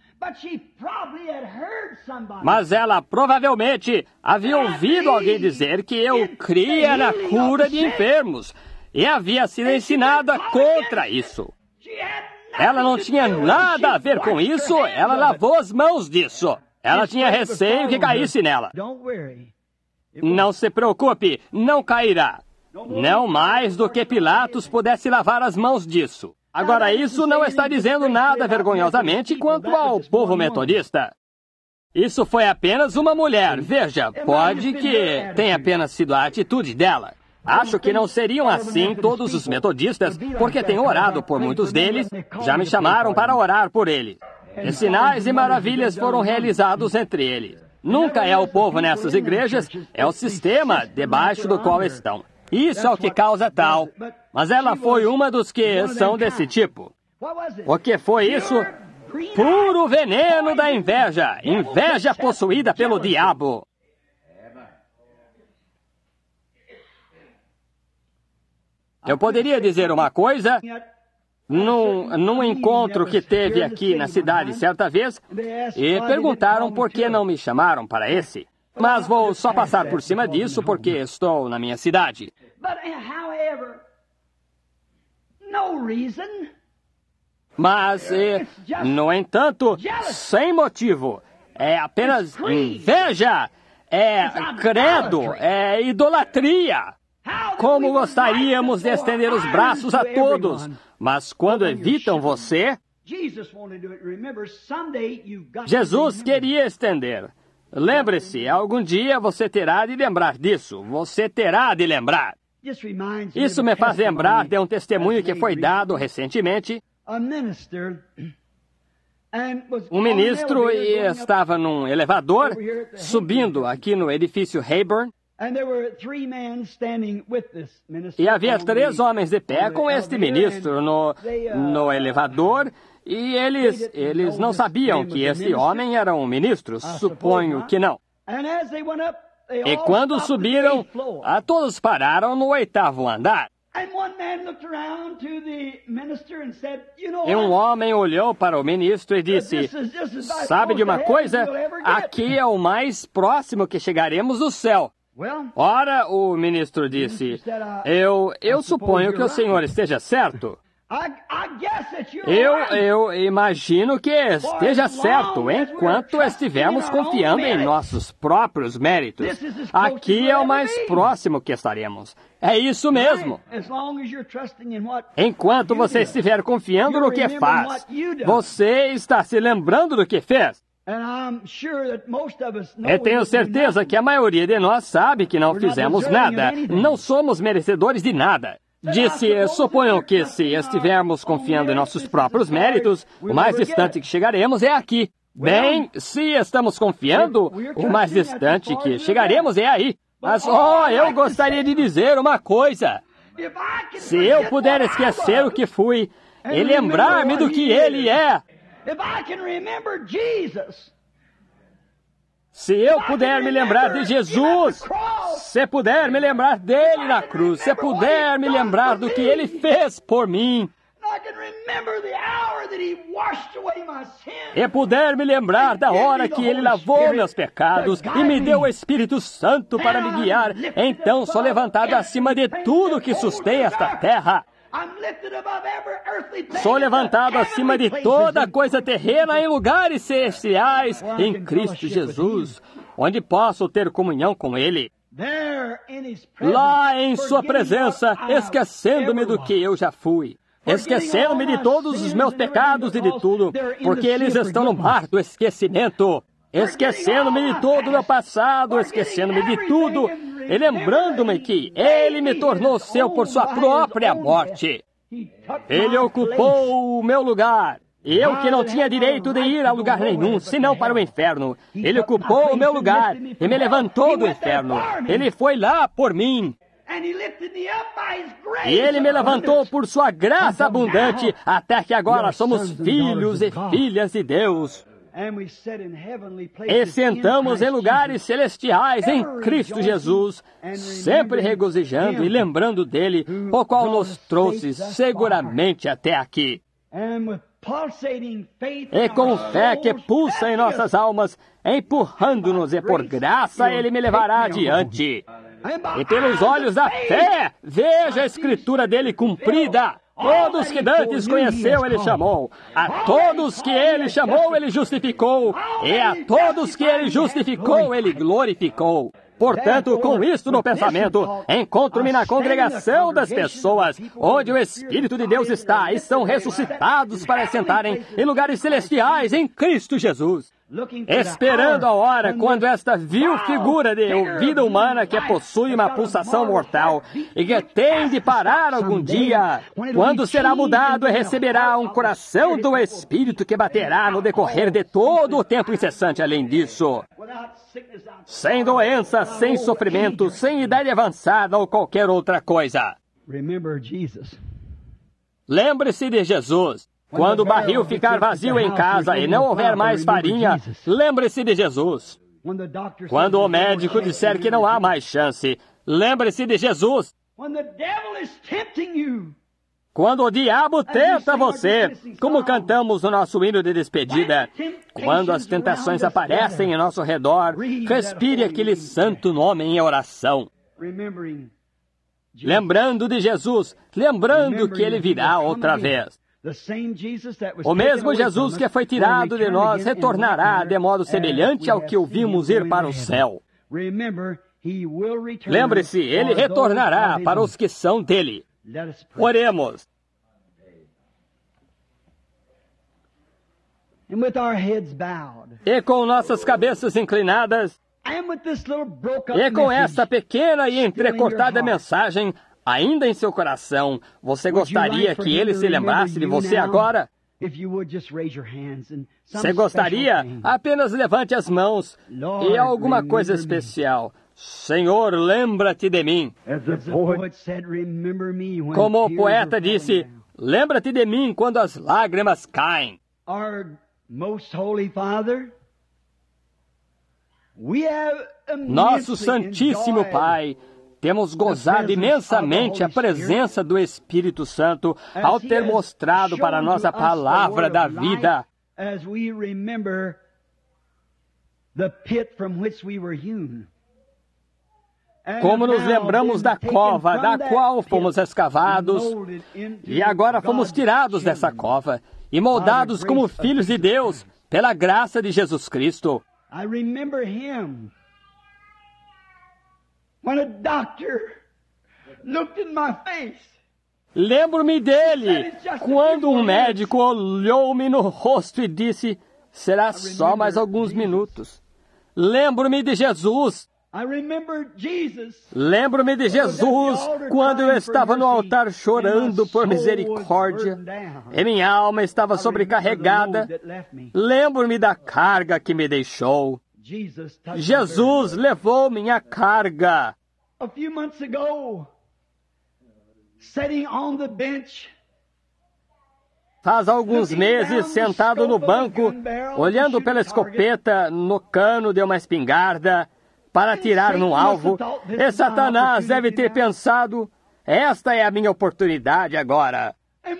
Mas ela provavelmente havia ouvido alguém dizer que eu cria na cura de enfermos e havia sido ensinada contra isso. Ela não tinha nada a ver com isso, ela lavou as mãos disso. Ela tinha receio que caísse nela. Não se preocupe, não cairá. Não mais do que Pilatos pudesse lavar as mãos disso. Agora, isso não está dizendo nada vergonhosamente quanto ao povo metodista. Isso foi apenas uma mulher. Veja, pode que tenha apenas sido a atitude dela. Acho que não seriam assim todos os metodistas, porque tenho orado por muitos deles. Já me chamaram para orar por eles. E sinais e maravilhas foram realizados entre eles. Nunca é o povo nessas igrejas, é o sistema debaixo do qual estão. Isso é o que causa tal. Mas ela foi uma dos que são desse tipo. O que foi isso? Puro veneno da inveja. Inveja possuída pelo diabo. Eu poderia dizer uma coisa. Num, num encontro que teve aqui na cidade certa vez, e perguntaram por que não me chamaram para esse. Mas vou só passar por cima disso porque estou na minha cidade. Mas, e, no entanto, sem motivo. É apenas inveja, é credo, é idolatria. Como gostaríamos de estender os braços a todos, mas quando evitam você, Jesus queria estender. Lembre-se, algum dia você terá de lembrar disso. Você terá de lembrar. Isso me faz lembrar de um testemunho que foi dado recentemente. Um ministro estava num elevador, subindo aqui no edifício Rayburn. E havia três homens de pé com este ministro no, no elevador, e eles, eles não sabiam que este homem era um ministro, suponho que não. E quando subiram, a todos pararam no oitavo andar. E um homem olhou para o ministro e disse, sabe de uma coisa? Aqui é o mais próximo que chegaremos do céu. Ora, o ministro disse, eu, eu suponho que o senhor esteja certo. Eu, eu imagino que esteja certo, enquanto estivermos confiando em nossos próprios méritos. Aqui é o mais próximo que estaremos. É isso mesmo. Enquanto você estiver confiando no que faz, você está se lembrando do que fez. Eu tenho certeza que a maioria de nós sabe que não fizemos nada. Não somos merecedores de nada. Disse, suponham que se estivermos confiando em nossos próprios méritos, o mais distante que chegaremos é aqui. Bem, se estamos confiando, o mais distante que chegaremos é aí. Mas, oh, eu gostaria de dizer uma coisa. Se eu puder esquecer o que fui e lembrar-me do que Ele é, se eu puder me lembrar de Jesus, se puder me lembrar dele na cruz, se puder me lembrar do que ele fez por mim, e puder me lembrar da hora que ele lavou meus pecados e me deu o Espírito Santo para me guiar, então sou levantado acima de tudo que sustém esta terra. Sou levantado acima de toda coisa terrena em lugares celestiais em Cristo Jesus, onde posso ter comunhão com Ele. Lá em Sua presença, esquecendo-me do que eu já fui, esquecendo-me de todos os meus pecados e de tudo, porque eles estão no mar do esquecimento. Esquecendo-me de todo o meu passado, esquecendo-me de tudo, e lembrando-me que Ele me tornou seu por sua própria morte. Ele ocupou o meu lugar. Eu que não tinha direito de ir a lugar nenhum, senão para o inferno. Ele ocupou o meu lugar e me levantou do inferno. Ele foi lá por mim. E Ele me levantou por sua graça abundante, até que agora somos filhos e filhas de Deus. E sentamos em lugares celestiais em Cristo Jesus, sempre regozijando e lembrando dele, o qual nos trouxe seguramente até aqui. E com fé que pulsa em nossas almas, empurrando-nos, e por graça Ele me levará adiante. E pelos olhos da fé, veja a escritura dele cumprida. Todos que dantes conheceu, Ele chamou. A todos que Ele chamou, Ele justificou. E a todos que Ele justificou, Ele glorificou. Portanto, com isto no pensamento, encontro-me na congregação das pessoas, onde o Espírito de Deus está, e são ressuscitados para sentarem em lugares celestiais em Cristo Jesus, esperando a hora quando esta vil figura de vida humana que possui uma pulsação mortal e que tem de parar algum dia, quando será mudado e receberá um coração do Espírito que baterá no decorrer de todo o tempo incessante além disso, sem doença, sem sofrimento, sem idade avançada ou qualquer outra coisa. Lembre-se de Jesus. Quando o barril ficar vazio em casa e não houver mais farinha, lembre-se de Jesus. Quando o médico disser que não há mais chance, lembre-se de Jesus. Quando o diabo tenta você, como cantamos no nosso hino de despedida, quando as tentações aparecem em nosso redor, respire aquele santo nome em oração. Lembrando de Jesus, lembrando que Ele virá outra vez. O mesmo Jesus que foi tirado de nós retornará de modo semelhante ao que o vimos ir para o céu. Lembre-se, Ele retornará para os que são dele. Oremos. E com nossas cabeças inclinadas, e com esta pequena e entrecortada mensagem ainda em seu coração, você gostaria que ele se lembrasse de você agora? Você gostaria? Apenas levante as mãos e alguma coisa especial. Senhor, lembra-te de mim. Como o poeta disse, lembra-te de mim quando as lágrimas caem. Nosso Santíssimo Pai, temos gozado imensamente a presença do Espírito Santo ao ter mostrado para nós a palavra da vida. Como nos lembramos da cova da qual fomos escavados e agora fomos tirados dessa cova e moldados como filhos de Deus pela graça de Jesus Cristo. Lembro-me dele quando um médico olhou-me no rosto e disse, será só mais alguns minutos. Lembro-me de Jesus. Lembro-me de Jesus quando eu estava no altar chorando por misericórdia e minha alma estava sobrecarregada. Lembro-me da carga que me deixou. Jesus levou minha carga. Faz alguns meses, sentado no banco, olhando pela escopeta no cano de uma espingarda para atirar no alvo, e Satanás deve ter pensado, esta é a minha oportunidade agora.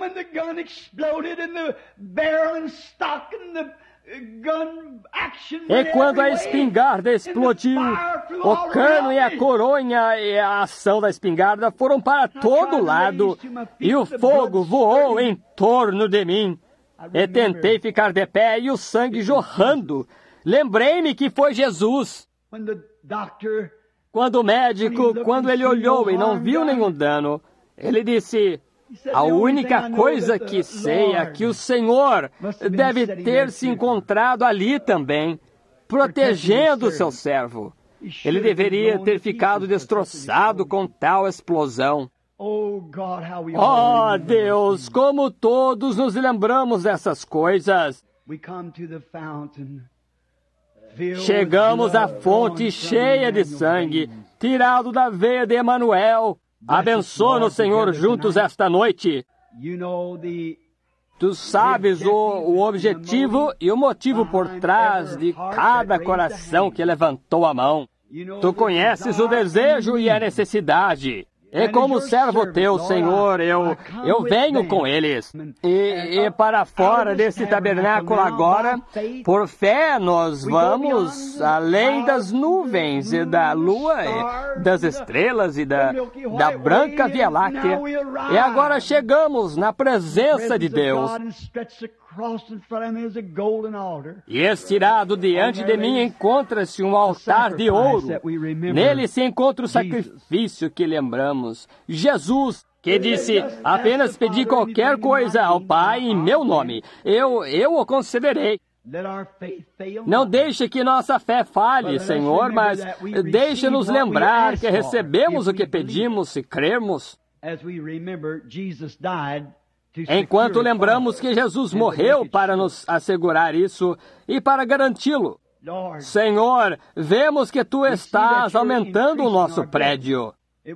E quando a espingarda explodiu, o cano e a coronha e a ação da espingarda foram para todo lado, e o fogo voou em torno de mim. E tentei ficar de pé e o sangue jorrando. Lembrei-me que foi Jesus. Quando o médico, quando ele olhou e não viu nenhum dano, ele disse, a única coisa que sei é que o Senhor deve ter se encontrado ali também, protegendo o seu servo. Ele deveria ter ficado destroçado com tal explosão. Oh, Deus, como todos nos lembramos dessas coisas. Chegamos à fonte cheia de sangue, tirado da veia de Emanuel. Abençoa-nos, Senhor, juntos esta noite. Tu sabes o, o objetivo e o motivo por trás de cada coração que levantou a mão. Tu conheces o desejo e a necessidade. E como servo teu, Senhor, eu, eu venho com eles. E, e para fora desse tabernáculo agora, por fé, nós vamos além das nuvens e da lua, e das estrelas e da, da branca Via Láctea. E agora chegamos na presença de Deus. E estirado diante de mim encontra-se um altar de ouro. Nele se encontra o sacrifício que lembramos. Jesus, que disse, apenas pedi qualquer coisa ao Pai em meu nome. Eu, eu o concederei. Não deixe que nossa fé falhe, Senhor, mas deixe-nos lembrar que recebemos o que pedimos se crermos. Enquanto lembramos que Jesus morreu para nos assegurar isso e para garanti-lo. Senhor, vemos que Tu estás aumentando o nosso prédio.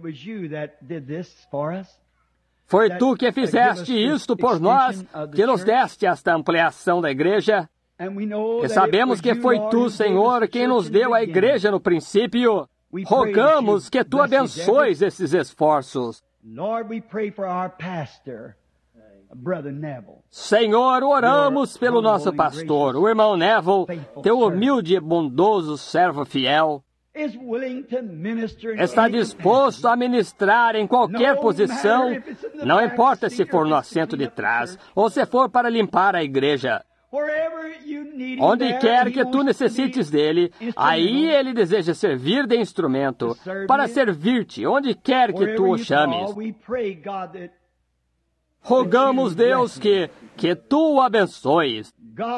Foi Tu que fizeste isto por nós, que nos deste esta ampliação da igreja. E sabemos que foi Tu, Senhor, quem nos deu a igreja no princípio. Rogamos que Tu abençoes esses esforços. Senhor, oramos pelo nosso pastor, o irmão Neville, Teu humilde e bondoso servo fiel. Está disposto a ministrar em qualquer posição, não importa se for no assento de trás ou se for para limpar a igreja. Onde quer que tu necessites dele, aí ele deseja servir de instrumento para servir-te, onde quer que tu o chames. Rogamos, Deus, que, que tu o abençoes.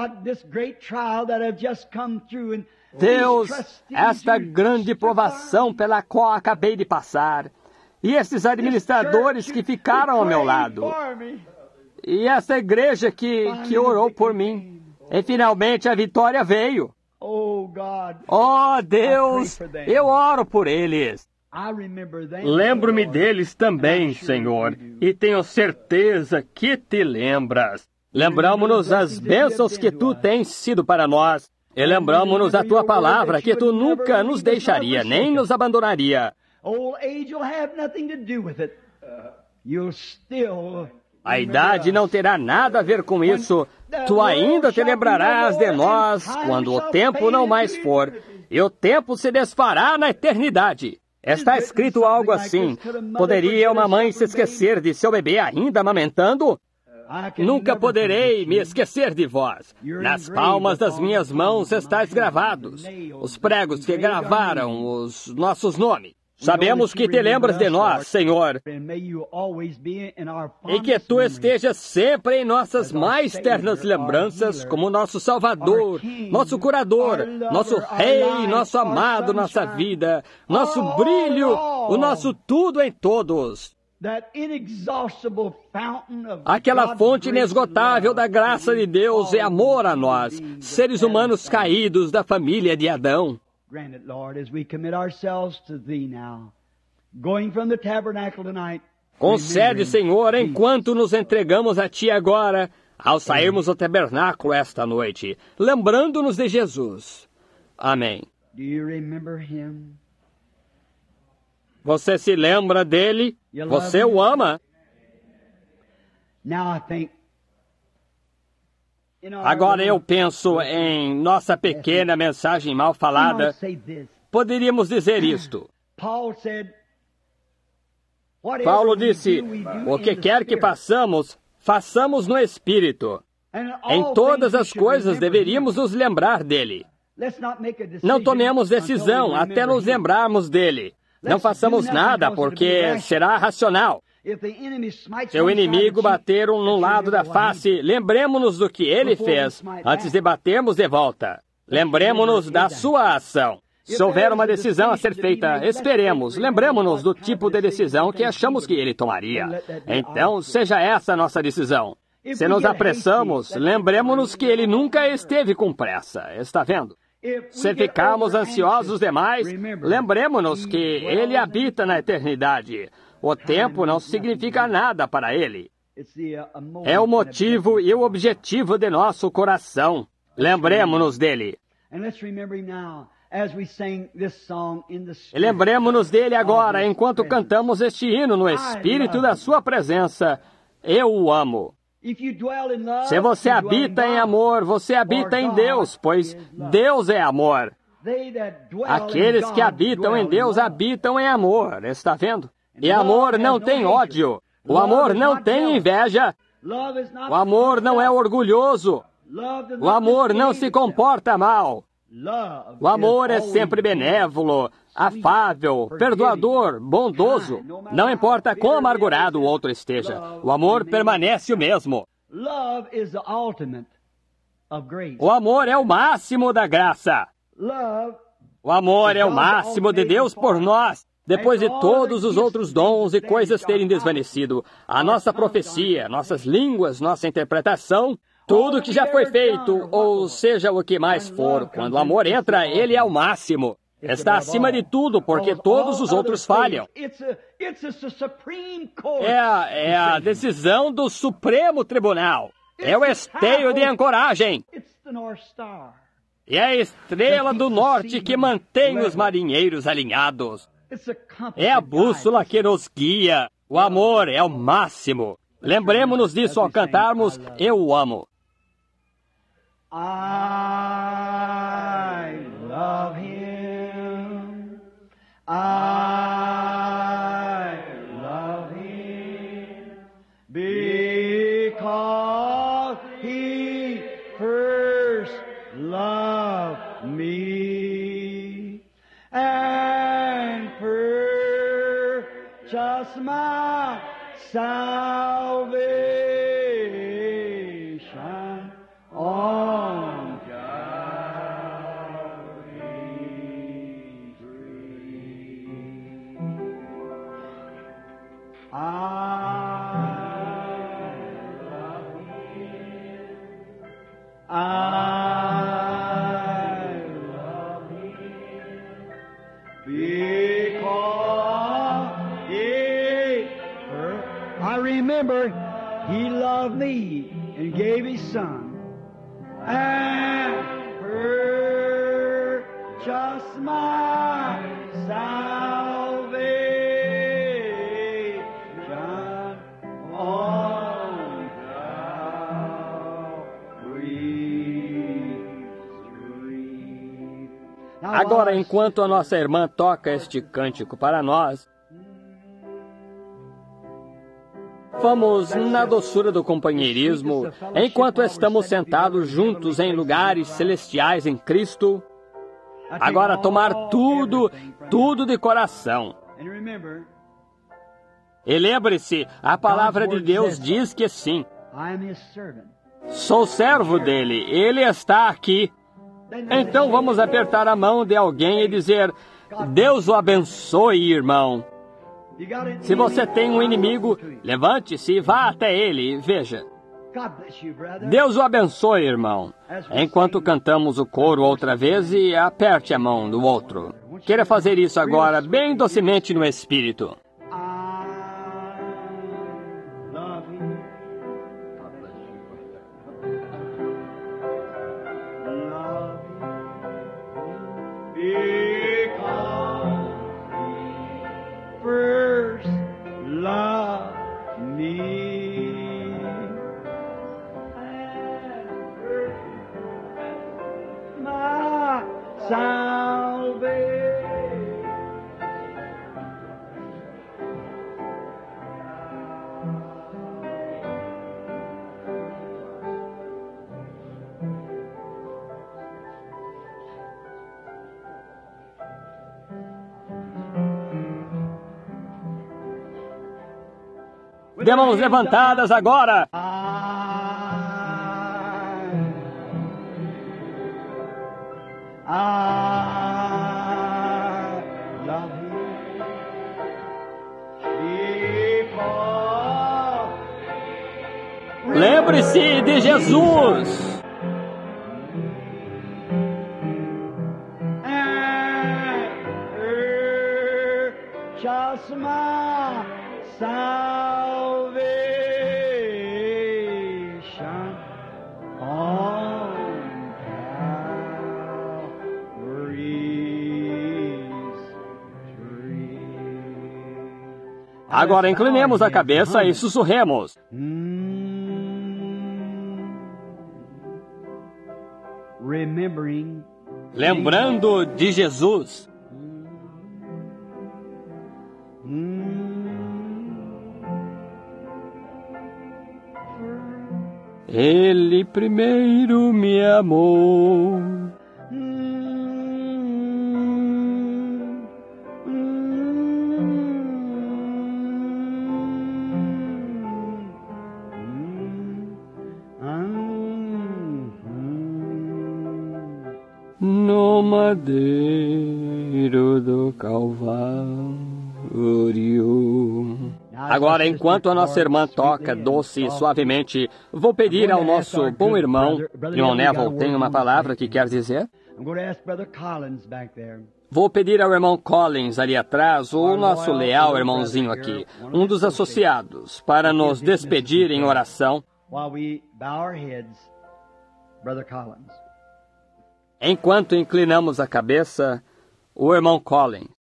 Deus, esta grande provação pela qual acabei de passar, e esses administradores que ficaram ao meu lado, e essa igreja que, que orou por mim, e finalmente a vitória veio. Oh, Deus, eu oro por eles. Lembro-me deles também, Senhor, e tenho certeza que te lembras. Lembramo-nos das bênçãos que tu tens sido para nós, e lembramo-nos da tua palavra, que tu nunca nos deixaria, nem nos abandonaria. A idade não terá nada a ver com isso. Tu ainda te lembrarás de nós quando o tempo não mais for, e o tempo se desfará na eternidade. Está escrito algo assim: poderia uma mãe se esquecer de seu bebê ainda amamentando? Nunca poderei me esquecer de vós. Nas palmas das minhas mãos estáis gravados os pregos que gravaram os nossos nomes. Sabemos que te lembras de nós, Senhor, e que tu estejas sempre em nossas mais ternas lembranças como nosso Salvador, nosso Curador, nosso Rei, nosso amado, nossa vida, nosso brilho, o nosso tudo em todos. Aquela fonte inesgotável da graça de Deus e amor a nós, seres humanos caídos da família de Adão. Grant it, Lord, as we commit ourselves to Thee now, going from the tabernacle tonight. Concede, Senhor, enquanto nos entregamos a Ti agora, ao sairmos do tabernáculo esta noite, lembrando-nos de Jesus. Amém. Do you remember Him? Você se lembra dele? Você o ama? Now I think Agora eu penso em nossa pequena mensagem mal falada. Poderíamos dizer isto. Paulo disse, o que quer que façamos, façamos no Espírito. Em todas as coisas deveríamos nos lembrar dele. Não tomemos decisão até nos lembrarmos dele. Não façamos nada porque será racional. Se o inimigo bater um no lado da face, lembremos-nos do que ele fez antes de batermos de volta. Lembremos-nos da sua ação. Se houver uma decisão a ser feita, esperemos. Lembremos-nos do tipo de decisão que achamos que ele tomaria. Então, seja essa a nossa decisão. Se nos apressamos, lembremos-nos que ele nunca esteve com pressa. Está vendo? Se ficarmos ansiosos demais, lembremos-nos que ele habita na eternidade. O tempo não significa nada para ele. É o motivo e o objetivo de nosso coração. Lembremos-nos dele. E lembremos-nos dele agora, enquanto cantamos este hino no Espírito da sua presença. Eu o amo. Se você habita em amor, você habita em Deus, pois Deus é amor. Aqueles que habitam em Deus habitam em amor, está vendo? E amor não tem ódio. O amor não tem inveja. O amor não é orgulhoso. O amor não se comporta mal. O amor é sempre benévolo, afável, perdoador, bondoso. Não importa quão amargurado o outro esteja, o amor permanece o mesmo. O amor é o máximo da graça. O amor é o máximo de Deus por nós. Depois de todos os outros dons e coisas terem desvanecido, a nossa profecia, nossas línguas, nossa interpretação, tudo que já foi feito, ou seja o que mais for, quando o amor entra, ele é o máximo. Está acima de tudo, porque todos os outros falham. É a, é a decisão do Supremo Tribunal. É o esteio de ancoragem. É a estrela do norte que mantém os marinheiros alinhados. É a bússola que nos guia. O amor é o máximo. Lembremos-nos disso ao cantarmos Eu o Amo. I love him. I love him because he first loved me and purchased my salvation on Calvary's tree. I love him. I love him because he first. I remember he loved me and gave his son. And purchase my salvation on Calvary's tree. Agora, enquanto a nossa irmã toca este cântico para nós, vamos na doçura do companheirismo, enquanto estamos sentados juntos em lugares celestiais em Cristo, agora tomar tudo, tudo de coração. E lembre-se, a palavra de Deus diz que sim. Sou servo dele, ele está aqui. Então vamos apertar a mão de alguém e dizer, Deus o abençoe, irmão. Se você tem um inimigo, levante-se e vá até ele e veja. Deus o abençoe, irmão. Enquanto cantamos o coro outra vez e aperte a mão do outro. Queira fazer isso agora, bem docemente no Espírito. De mãos levantadas agora. Lembre-se de Jesus. On Calvary. Agora inclinemos a cabeça e sussurremos. Lembrando de Jesus. Ele primeiro me amou. No madeiro do Calvário. Agora, enquanto a nossa irmã toca doce e suavemente, vou pedir ao nosso bom irmão, irmão Neville, tem uma palavra que quer dizer? Vou pedir ao irmão Collins ali atrás, ou o nosso leal irmãozinho aqui, um dos associados, para nos despedir em oração. Enquanto inclinamos a cabeça, o irmão Collins.